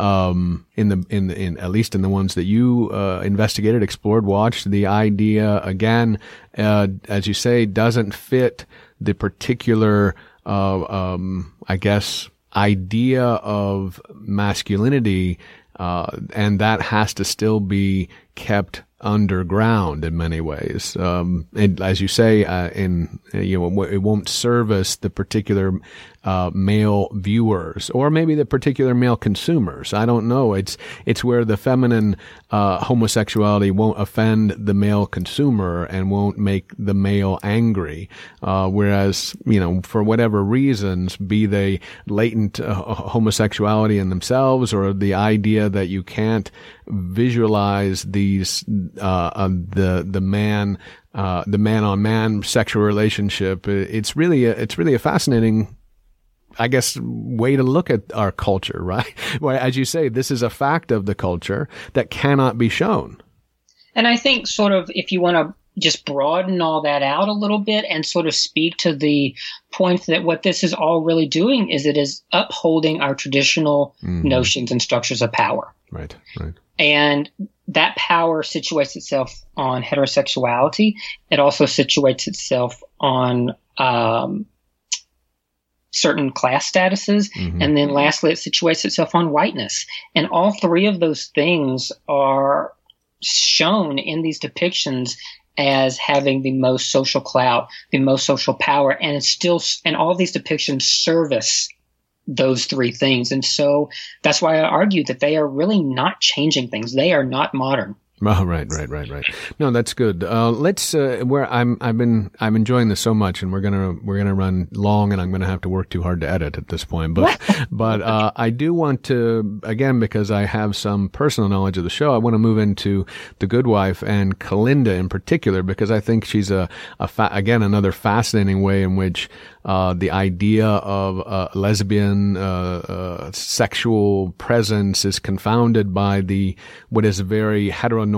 S2: at least in the ones that you investigated, explored, watched. The idea, again, as you say, doesn't fit the particular, I guess, idea of masculinity and that has to still be kept underground in many ways. And as you say, it won't service the particular male viewers, or maybe the particular male consumers. I don't know. It's where the feminine homosexuality won't offend the male consumer and won't make the male angry. Whereas, for whatever reasons, be they latent homosexuality in themselves, or the idea that you can't visualize these the man on man sexual relationship. It's really a fascinating, I guess, way to look at our culture, right? Well, as you say, this is a fact of the culture that cannot be shown.
S3: And I think sort of, if you want to just broaden all that out a little bit and sort of speak to the point that what this is all really doing is it is upholding our traditional notions and structures of power.
S2: Right.
S3: And that power situates itself on heterosexuality. It also situates itself on certain class statuses. And then lastly, it situates itself on whiteness. And all three of those things are shown in these depictions as having the most social clout, the most social power, and all these depictions service those three things. And so that's why I argue that they are really not changing things. They are not modern.
S2: Oh, right. No, that's good. Let's. I'm enjoying this so much, and we're gonna run long, and I'm gonna have to work too hard to edit at this point. But I do want to, again, because I have some personal knowledge of the show, I want to move into The Good Wife and Kalinda in particular, because I think she's again another fascinating way in which the idea of lesbian sexual presence is confounded by what is a very heteronormative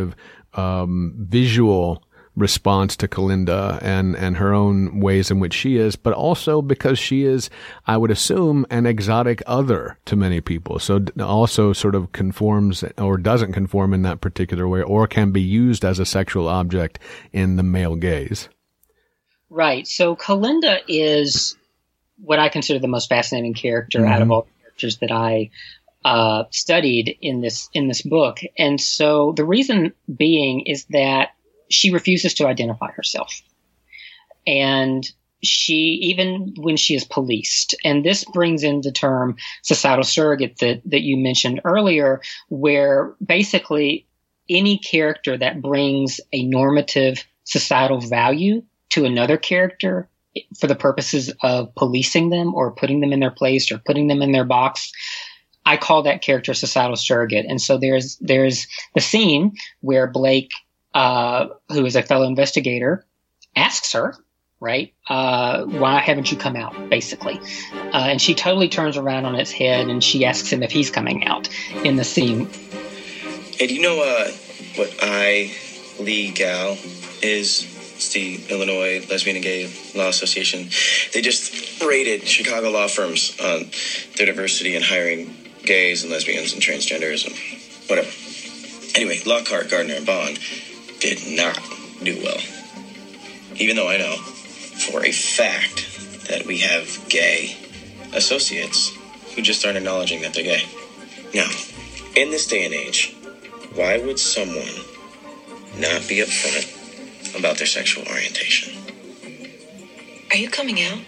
S2: visual response to Kalinda and her own ways in which she is, but also because she is, I would assume, an exotic other to many people. So also sort of conforms or doesn't conform in that particular way, or can be used as a sexual object in the male gaze.
S3: Right. So Kalinda is what I consider the most fascinating character out of all the characters that I studied in this book. And so the reason being is that she refuses to identify herself. And even when she is policed, and this brings in the term societal surrogate that you mentioned earlier, where basically any character that brings a normative societal value to another character for the purposes of policing them or putting them in their place or putting them in their box, I call that character societal surrogate. And so there's the scene where Blake, who is a fellow investigator, asks her, right, why haven't you come out, basically. And she totally turns around on its head and she asks him if he's coming out in the scene.
S9: Hey, do you know what iLegal is? It's the Illinois Lesbian and Gay Law Association. They just rated Chicago law firms on their diversity in hiring gays and lesbians and transgenders and whatever. Anyway, Lockhart, Gardner, and Bond did not do well. Even though I know for a fact that we have gay associates who just aren't acknowledging that they're gay. Now, in this day and age, why would someone not be upfront about their sexual orientation?
S4: Are you coming out?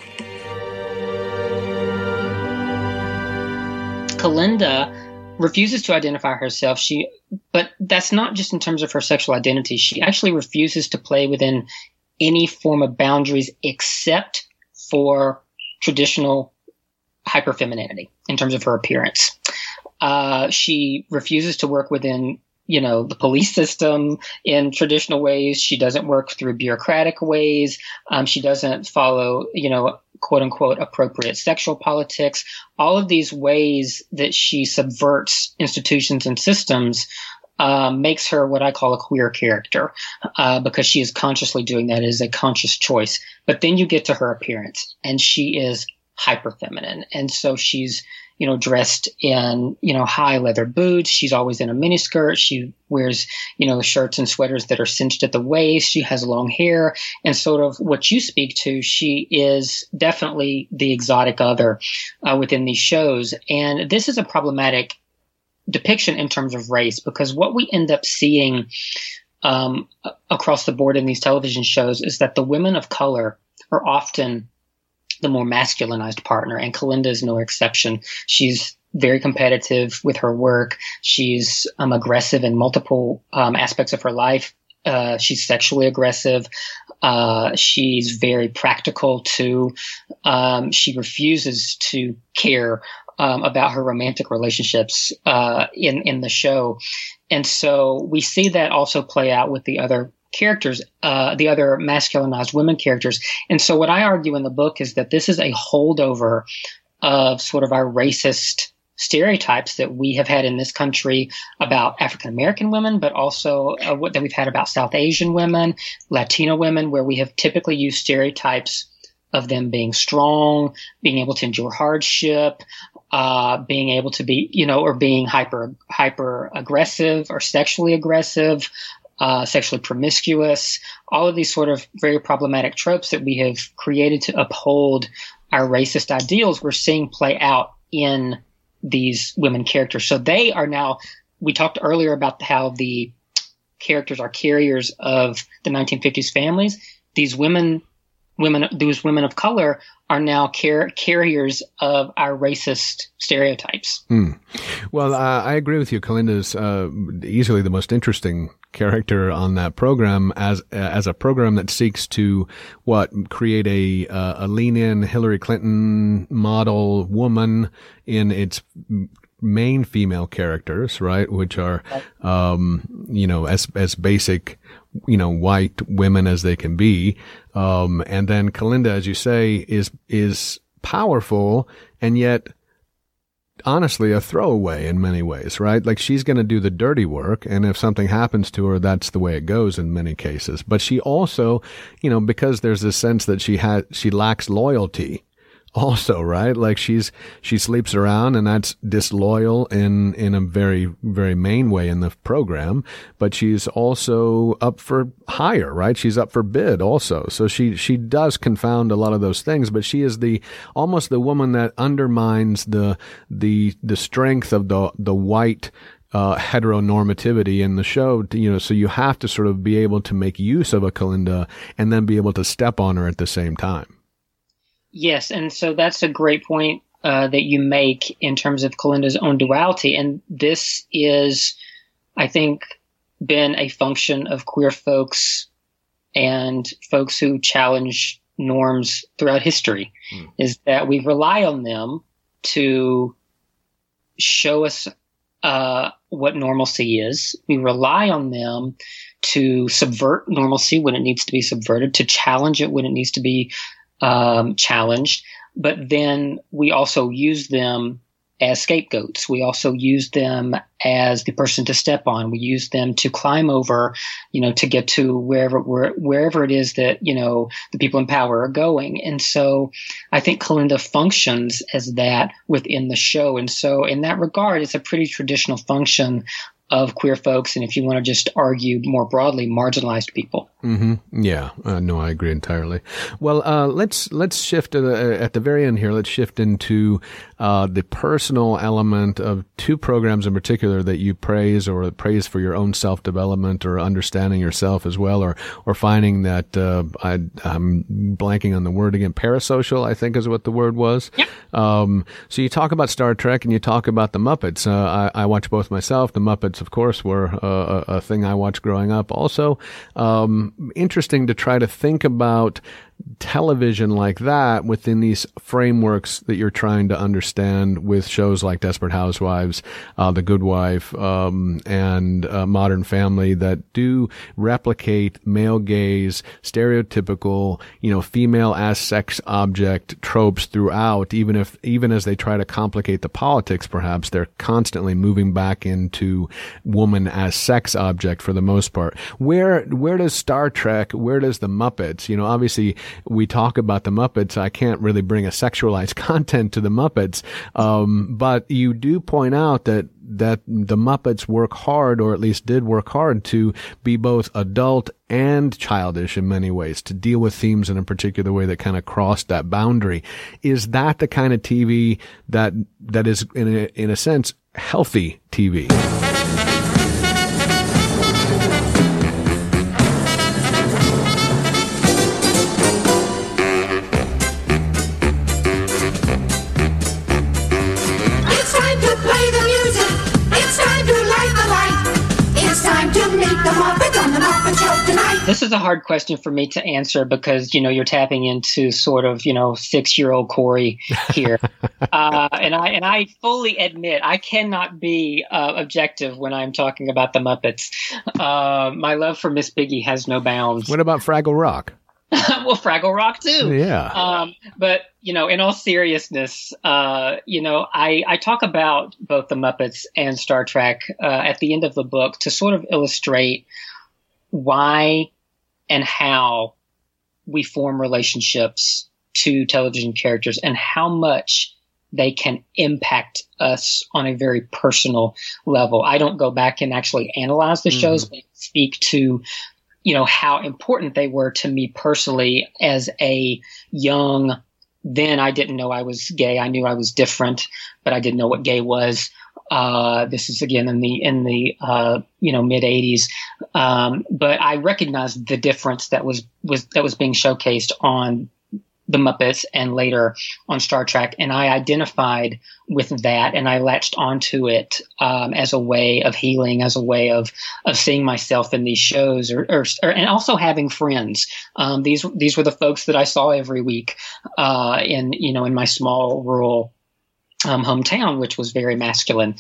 S3: Kalinda refuses to identify herself. But that's not just in terms of her sexual identity. She actually refuses to play within any form of boundaries except for traditional hyperfemininity in terms of her appearance. She refuses to work within, the police system in traditional ways. She doesn't work through bureaucratic ways. She doesn't follow, quote unquote, appropriate sexual politics. All of these ways that she subverts institutions and systems makes her what I call a queer character, because she is consciously doing that. It is a conscious choice. But then you get to her appearance, and she is hyperfeminine. And so she's, dressed in, high leather boots. She's always in a miniskirt. She wears, shirts and sweaters that are cinched at the waist. She has long hair. And sort of what you speak to, she is definitely the exotic other within these shows. And this is a problematic depiction in terms of race, because what we end up seeing across the board in these television shows is that the women of color are often the more masculinized partner, and Kalinda is no exception. She's very competitive with her work. She's aggressive in multiple aspects of her life. She's sexually aggressive. She's very practical too. She refuses to care about her romantic relationships in the show. And so we see that also play out with the other characters, the other masculinized women characters. And so what I argue in the book is that this is a holdover of sort of our racist stereotypes that we have had in this country about African American women, but also that we've had about South Asian women, Latino women, where we have typically used stereotypes of them being strong, being able to endure hardship, being able to be, or being hyper aggressive or sexually aggressive, sexually promiscuous, all of these sort of very problematic tropes that we have created to uphold our racist ideals, we're seeing play out in these women characters. So they are now, we talked earlier about how the characters are carriers of the 1950s families. These women of color are now carriers of our racist stereotypes.
S2: Well, I agree with you. Kalinda's easily the most interesting character on that program as a program that seeks to create a lean-in Hillary Clinton model woman in its main female characters, right? Which are, as basic, white women as they can be. And then Kalinda, as you say, is powerful and yet honestly a throwaway in many ways, right? Like she's going to do the dirty work. And if something happens to her, that's the way it goes in many cases. But she also, because there's this sense that she lacks loyalty also, right? Like she sleeps around and that's disloyal in a very, very main way in the program, but she's also up for hire, right? She's up for bid also. So she does confound a lot of those things, but she is almost the woman that undermines the strength of the white heteronormativity in the show, so you have to sort of be able to make use of a Kalinda and then be able to step on her at the same time.
S3: Yes, and so that's a great point that you make in terms of Kalinda's own duality. And this is, I think, been a function of queer folks and folks who challenge norms throughout history, is that we rely on them to show us what normalcy is. We rely on them to subvert normalcy when it needs to be subverted, to challenge it when it needs to be challenged, but then we also use them as scapegoats. We also use them as the person to step on. We use them to climb over, to get to wherever it is that, the people in power are going. And so I think Kalinda functions as that within the show. And so in that regard, it's a pretty traditional function of queer folks, and if you want to just argue more broadly, marginalized people.
S2: Mm-hmm. Yeah, no, I agree entirely. Well, let's shift at the very end here. Let's shift into the personal element of two programs in particular that you praise, or praise for your own self-development or understanding yourself as well, or finding that I'm blanking on the word again. Parasocial, I think, is what the word was.
S3: Yep.
S2: So you talk about Star Trek and you talk about the Muppets. I watch both myself. The Muppets, of course, were a thing I watched growing up. Also, interesting to try to think about television like that within these frameworks that you're trying to understand with shows like Desperate Housewives, The Good Wife, and Modern Family that do replicate male gaze, stereotypical, female as sex object tropes throughout, even as they try to complicate the politics, perhaps they're constantly moving back into woman as sex object for the most part. Where does Star Trek, where does the Muppets, obviously we talk about the Muppets. I can't really bring a sexualized content to the Muppets. But you do point out that the Muppets work hard, or at least did work hard, to be both adult and childish in many ways, to deal with themes in a particular way that kind of crossed that boundary. Is that the kind of TV that is in a sense healthy TV.
S6: It's time to play the music. It's time to light the light. It's time to meet the Muppets on the Muppet Show tonight.
S3: This is a hard question for me to answer because, you're tapping into sort of, 6-year-old Corey here. And I fully admit I cannot be objective when I'm talking about the Muppets. My love for Miss Piggy has no bounds.
S2: What about Fraggle Rock?
S3: Well, Fraggle Rock too.
S2: Yeah.
S3: But, in all seriousness, I talk about both the Muppets and Star Trek at the end of the book to sort of illustrate why and how we form relationships to television characters and how much they can impact us on a very personal level. I don't go back and actually analyze the shows, but speak to how important they were to me personally as a young, then I didn't know I was gay. I knew I was different, but I didn't know what gay was. This is again in the mid 80s. But I recognized the difference that was being showcased on the Muppets and later on Star Trek. And I identified with that and I latched onto it, as a way of healing, as a way of seeing myself in these shows and also having friends. These were the folks that I saw every week, in my small rural hometown, which was very masculine,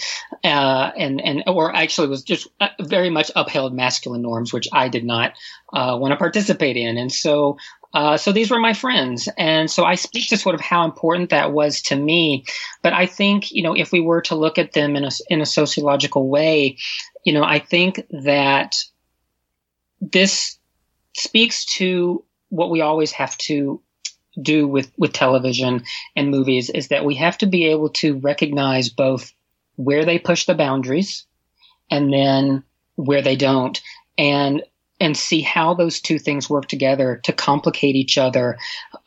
S3: or actually was just very much upheld masculine norms, which I did not want to participate in. And so these were my friends. And so I speak to sort of how important that was to me. But I think, if we were to look at them in a sociological way, I think that this speaks to what we always have to do with television and movies, is that we have to be able to recognize both where they push the boundaries and then where they don't, and see how those two things work together to complicate each other,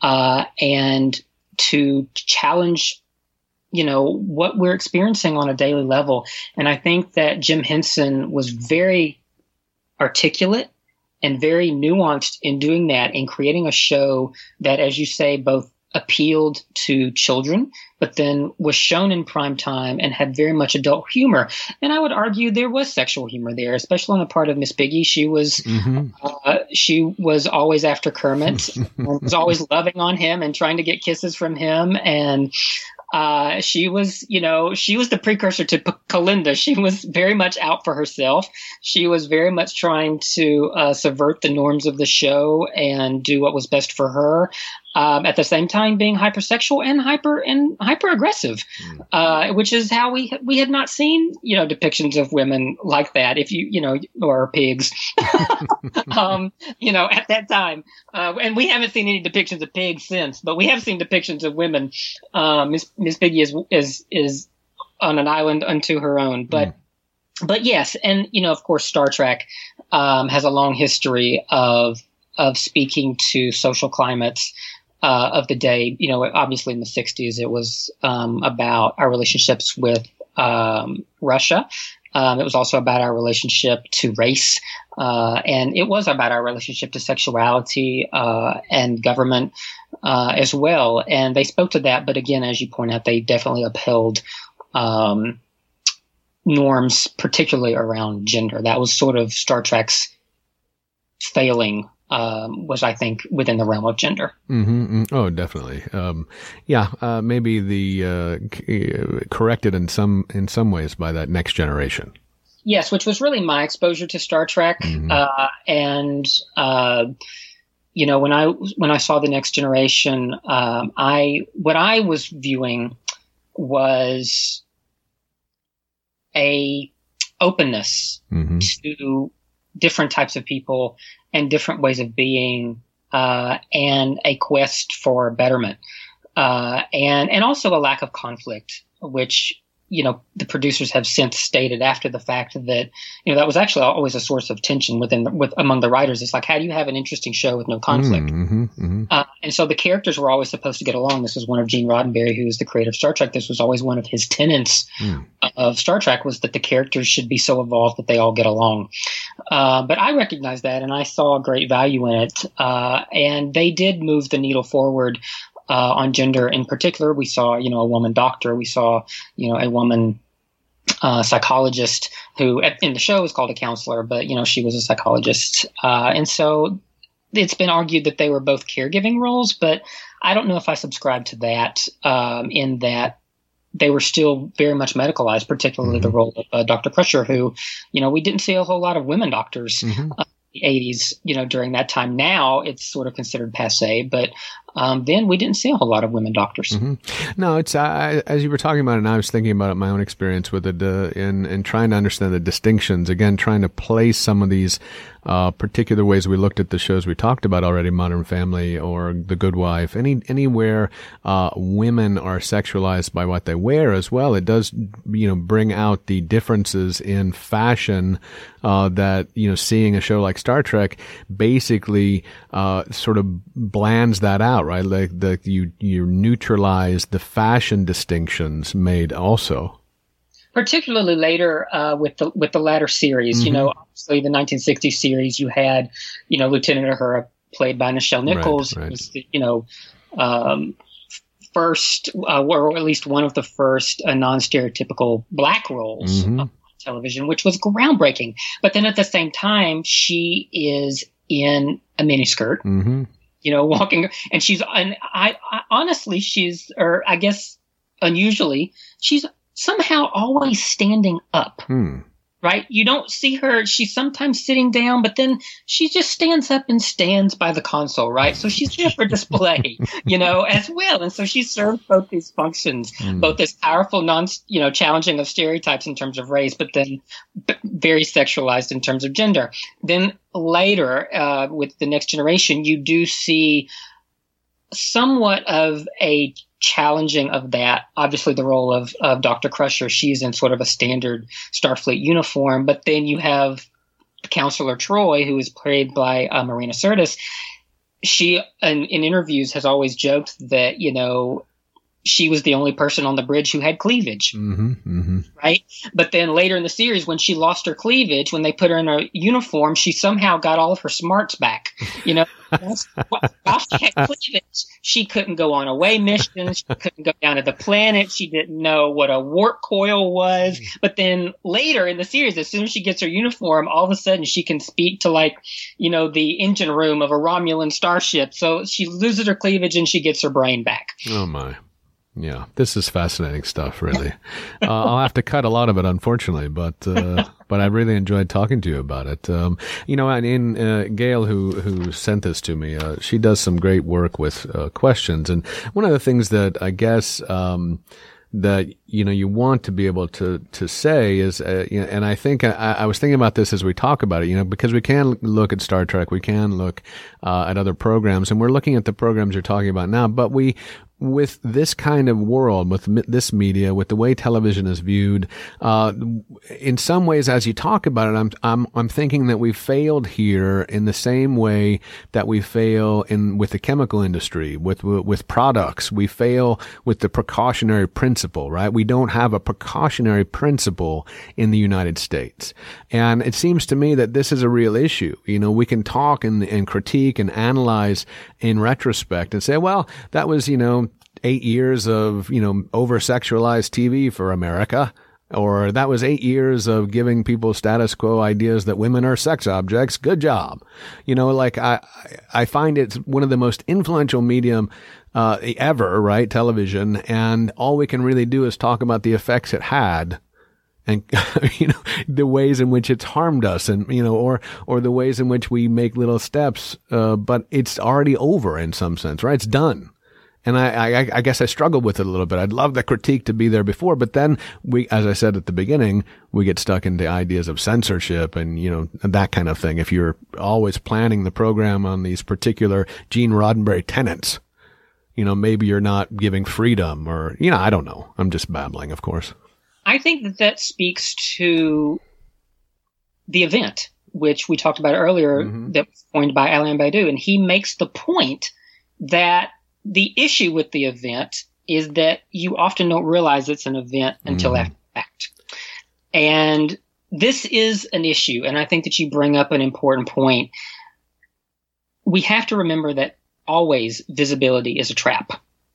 S3: and to challenge, what we're experiencing on a daily level. And I think that Jim Henson was very articulate and very nuanced in doing that, in creating a show that, as you say, both appealed to children, but then was shown in prime time and had very much adult humor. And I would argue there was sexual humor there, especially on the part of Miss Piggy. She was always after Kermit, and was always loving on him and trying to get kisses from him. And she was the precursor to Kalinda. She was very much out for herself. She was very much trying to subvert the norms of the show and do what was best for her. At the same time, being hypersexual and hyper aggressive, which is how we had not seen depictions of women like that. If or pigs, at that time, and we haven't seen any depictions of pigs since, but we have seen depictions of women. Miss Piggy is on an island unto her own, but yes, and of course, Star Trek has a long history of speaking to social climates of the day. Obviously in the 60s, it was about our relationships with Russia. It was also about our relationship to race, and it was about our relationship to sexuality and government as well. And they spoke to that, but again, as you point out, they definitely upheld norms, particularly around gender. That was sort of Star Trek's failing. Was, I think, within the realm of gender.
S2: Oh, definitely. Maybe the corrected in some ways by that next generation.
S3: Yes, which was really my exposure to Star Trek. When I saw the Next Generation, what I was viewing was a openness to different types of people and different ways of being, and a quest for betterment, and also a lack of conflict, which the producers have since stated after the fact that, that was actually always a source of tension among the writers. It's like, how do you have an interesting show with no conflict? And so the characters were always supposed to get along. This was one of Gene Roddenberry, who is the creator of Star Trek. This was always one of his tenets of Star Trek, was that the characters should be so evolved that they all get along. But I recognized that, and I saw great value in it. And they did move the needle forward on gender. In particular, we saw, a woman doctor. We saw, a woman psychologist who in the show is called a counselor, but, she was a psychologist. And so it's been argued that they were both caregiving roles, but I don't know if I subscribe to that, in that they were still very much medicalized, particularly the role of Dr. Crusher, who, we didn't see a whole lot of women doctors the 80s, during that time. Now it's sort of considered passe, but then we didn't see a whole lot of women doctors.
S2: No, it's as you were talking about it, and I was thinking about it, my own experience with it, in trying to understand the distinctions. Again, trying to place some of these particular ways we looked at the shows we talked about already, Modern Family or The Good Wife, anywhere women are sexualized by what they wear as well. It does, bring out the differences in fashion that, seeing a show like Star Trek basically sort of blands that out, right? Like you neutralize the fashion distinctions made also.
S3: Particularly later with the latter series, obviously the 1960s series, you had, Lieutenant Uhura, played by Nichelle Nichols,
S2: right.
S3: was first, or at least one of the first non-stereotypical black roles on television, which was groundbreaking. But then at the same time, she is in a miniskirt, walking, and I honestly, I guess unusually, she's somehow always standing up, right? You don't see her. She's sometimes sitting down, but then she just stands up and stands by the console, right? So she's there for display, as well. And so she served both these functions, both this powerful, challenging of stereotypes in terms of race, but then very sexualized in terms of gender. Then later, with The Next Generation, you do see somewhat of a challenging of that. Obviously, the role of Dr. Crusher, she's in sort of a standard Starfleet uniform, but then you have Counselor Troi, who is played by Marina Sirtis. She, in interviews, has always joked that, she was the only person on the bridge who had cleavage, right? But then later in the series, when she lost her cleavage, when they put her in a uniform, she somehow got all of her smarts back. While she had cleavage, she couldn't go on away missions. She couldn't go down to the planet. She didn't know what a warp coil was. But then later in the series, as soon as she gets her uniform, all of a sudden she can speak to the engine room of a Romulan starship. So she loses her cleavage and she gets her brain back.
S2: Oh my. Yeah, this is fascinating stuff, really. I'll have to cut a lot of it, unfortunately, but I really enjoyed talking to you about it. And Gail, who sent this to me, she does some great work with questions, and one of the things that I guess that you want to be able to say is, and I think I was thinking about this as we talk about it, because we can look at Star Trek, we can look at other programs, and we're looking at the programs you're talking about now, but with this kind of world, with this media, with the way television is viewed, in some ways, as you talk about it, I'm thinking that we failed here in the same way that we fail with the chemical industry, with products. We fail with the precautionary principle, right? We don't have a precautionary principle in the United States, and it seems to me that this is a real issue. We can talk and critique and analyze in retrospect and say, well, that was 8 years of, over-sexualized TV for America, or that was 8 years of giving people status quo ideas that women are sex objects. Good job. I find it's one of the most influential medium ever, right? Television. And all we can really do is talk about the effects it had. And, the ways in which it's harmed us and, or the ways in which we make little steps. But it's already over in some sense, right? It's done. And I guess I struggled with it a little bit. I'd love the critique to be there before, but then as I said at the beginning, we get stuck into ideas of censorship and, that kind of thing. If you're always planning the program on these particular Gene Roddenberry tenets, maybe you're not giving freedom or, I don't know. I'm just babbling, of course.
S3: I think that speaks to the event, which we talked about earlier, that was coined by Alain Badiou. And he makes the point that the issue with the event is that you often don't realize it's an event until after the fact. And this is an issue, and I think that you bring up an important point. We have to remember that always visibility is a trap.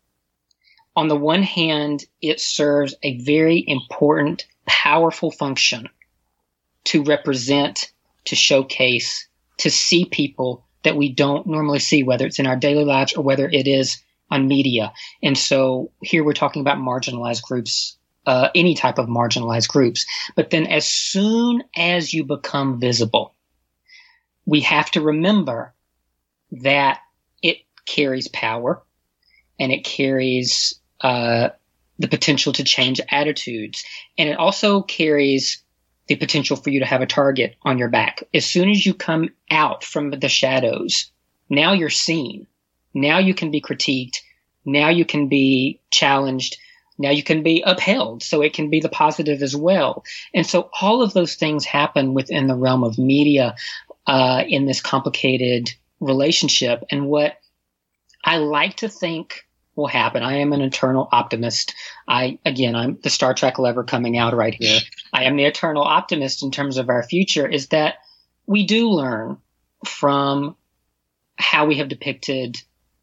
S3: On the one hand, it serves a very important, powerful function to represent, to showcase, to see people that we don't normally see, whether it's in our daily lives or whether it is on media. And so here we're talking about marginalized groups, any type of marginalized groups. But then as soon as you become visible, we have to remember that it carries power and it carries the potential to change attitudes. And it also carries the potential for you to have a target on your back. As soon as you come out from the shadows, now you're seen. Now you can be critiqued. Now you can be challenged. Now you can be upheld. So it can be the positive as well. And so all of those things happen within the realm of media in this complicated relationship. And what I like to think will happen, I am an eternal optimist. I'm the Star Trek lover coming out right here. I am the eternal optimist in terms of our future, is that we do learn from how we have depicted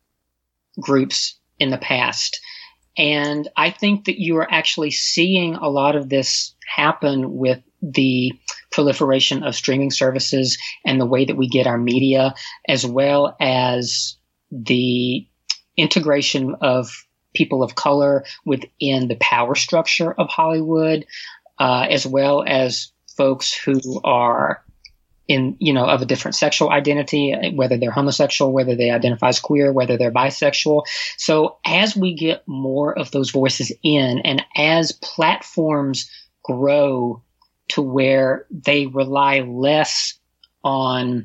S3: groups in the past. And I think that you are actually seeing a lot of this happen with the proliferation of streaming services and the way that we get our media, as well as the integration of people of color within the power structure of Hollywood, as well as folks who are of a different sexual identity, whether they're homosexual, whether they identify as queer, whether they're bisexual. So as we get more of those voices in, and as platforms grow to where they rely less on,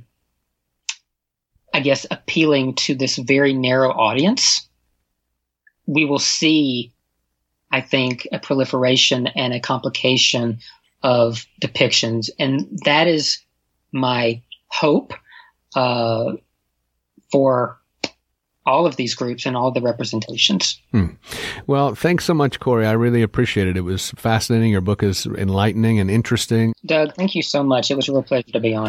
S3: I guess, appealing to this very narrow audience, we will see, I think, a proliferation and a complication of depictions. And that is my hope for all of these groups and all the representations.
S2: Well, thanks so much, Corey. I really appreciate it. It was fascinating. Your book is enlightening and interesting.
S3: Doug, thank you so much. It was a real pleasure to be on.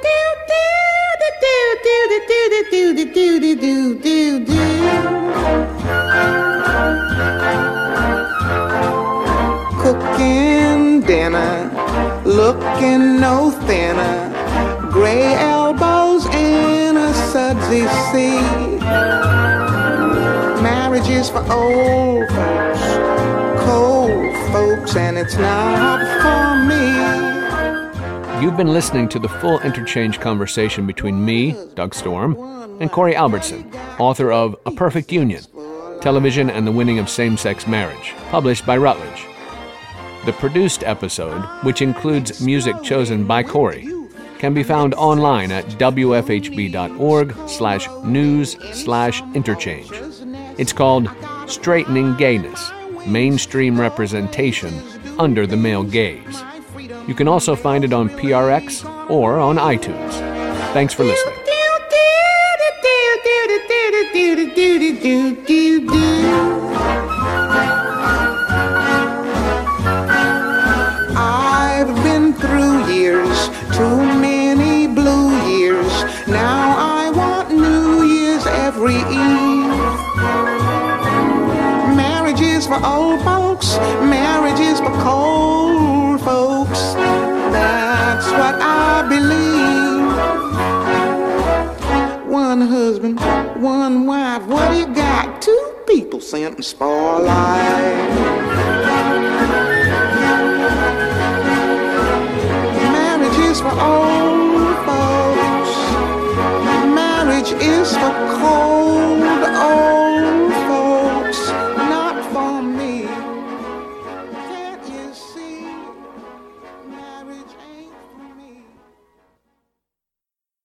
S1: Cooking dinner, looking no thinner, gray elbows in a sudsy sea. Marriage is for old folks, cold folks, and it's not for me.
S2: You've been listening to the full interchange conversation between me, Doug Storm, and Corey Albertson, author of A Perfect Union, Television and the Winning of Same-Sex Marriage, published by Routledge. The produced episode, which includes music chosen by Corey, can be found online at wfhb.org/news/interchange. It's called Straightening Gayness, Mainstream Representation Under the Male Gaze. You can also find it on PRX or on iTunes. Thanks for listening.
S1: I've been through years, too many blue years. Now I want New Year's every eve. Marriage is for old folks, marriage is for cold folks. That's what I believe. One husband, one wife, what do you got? Two people sentenced for life.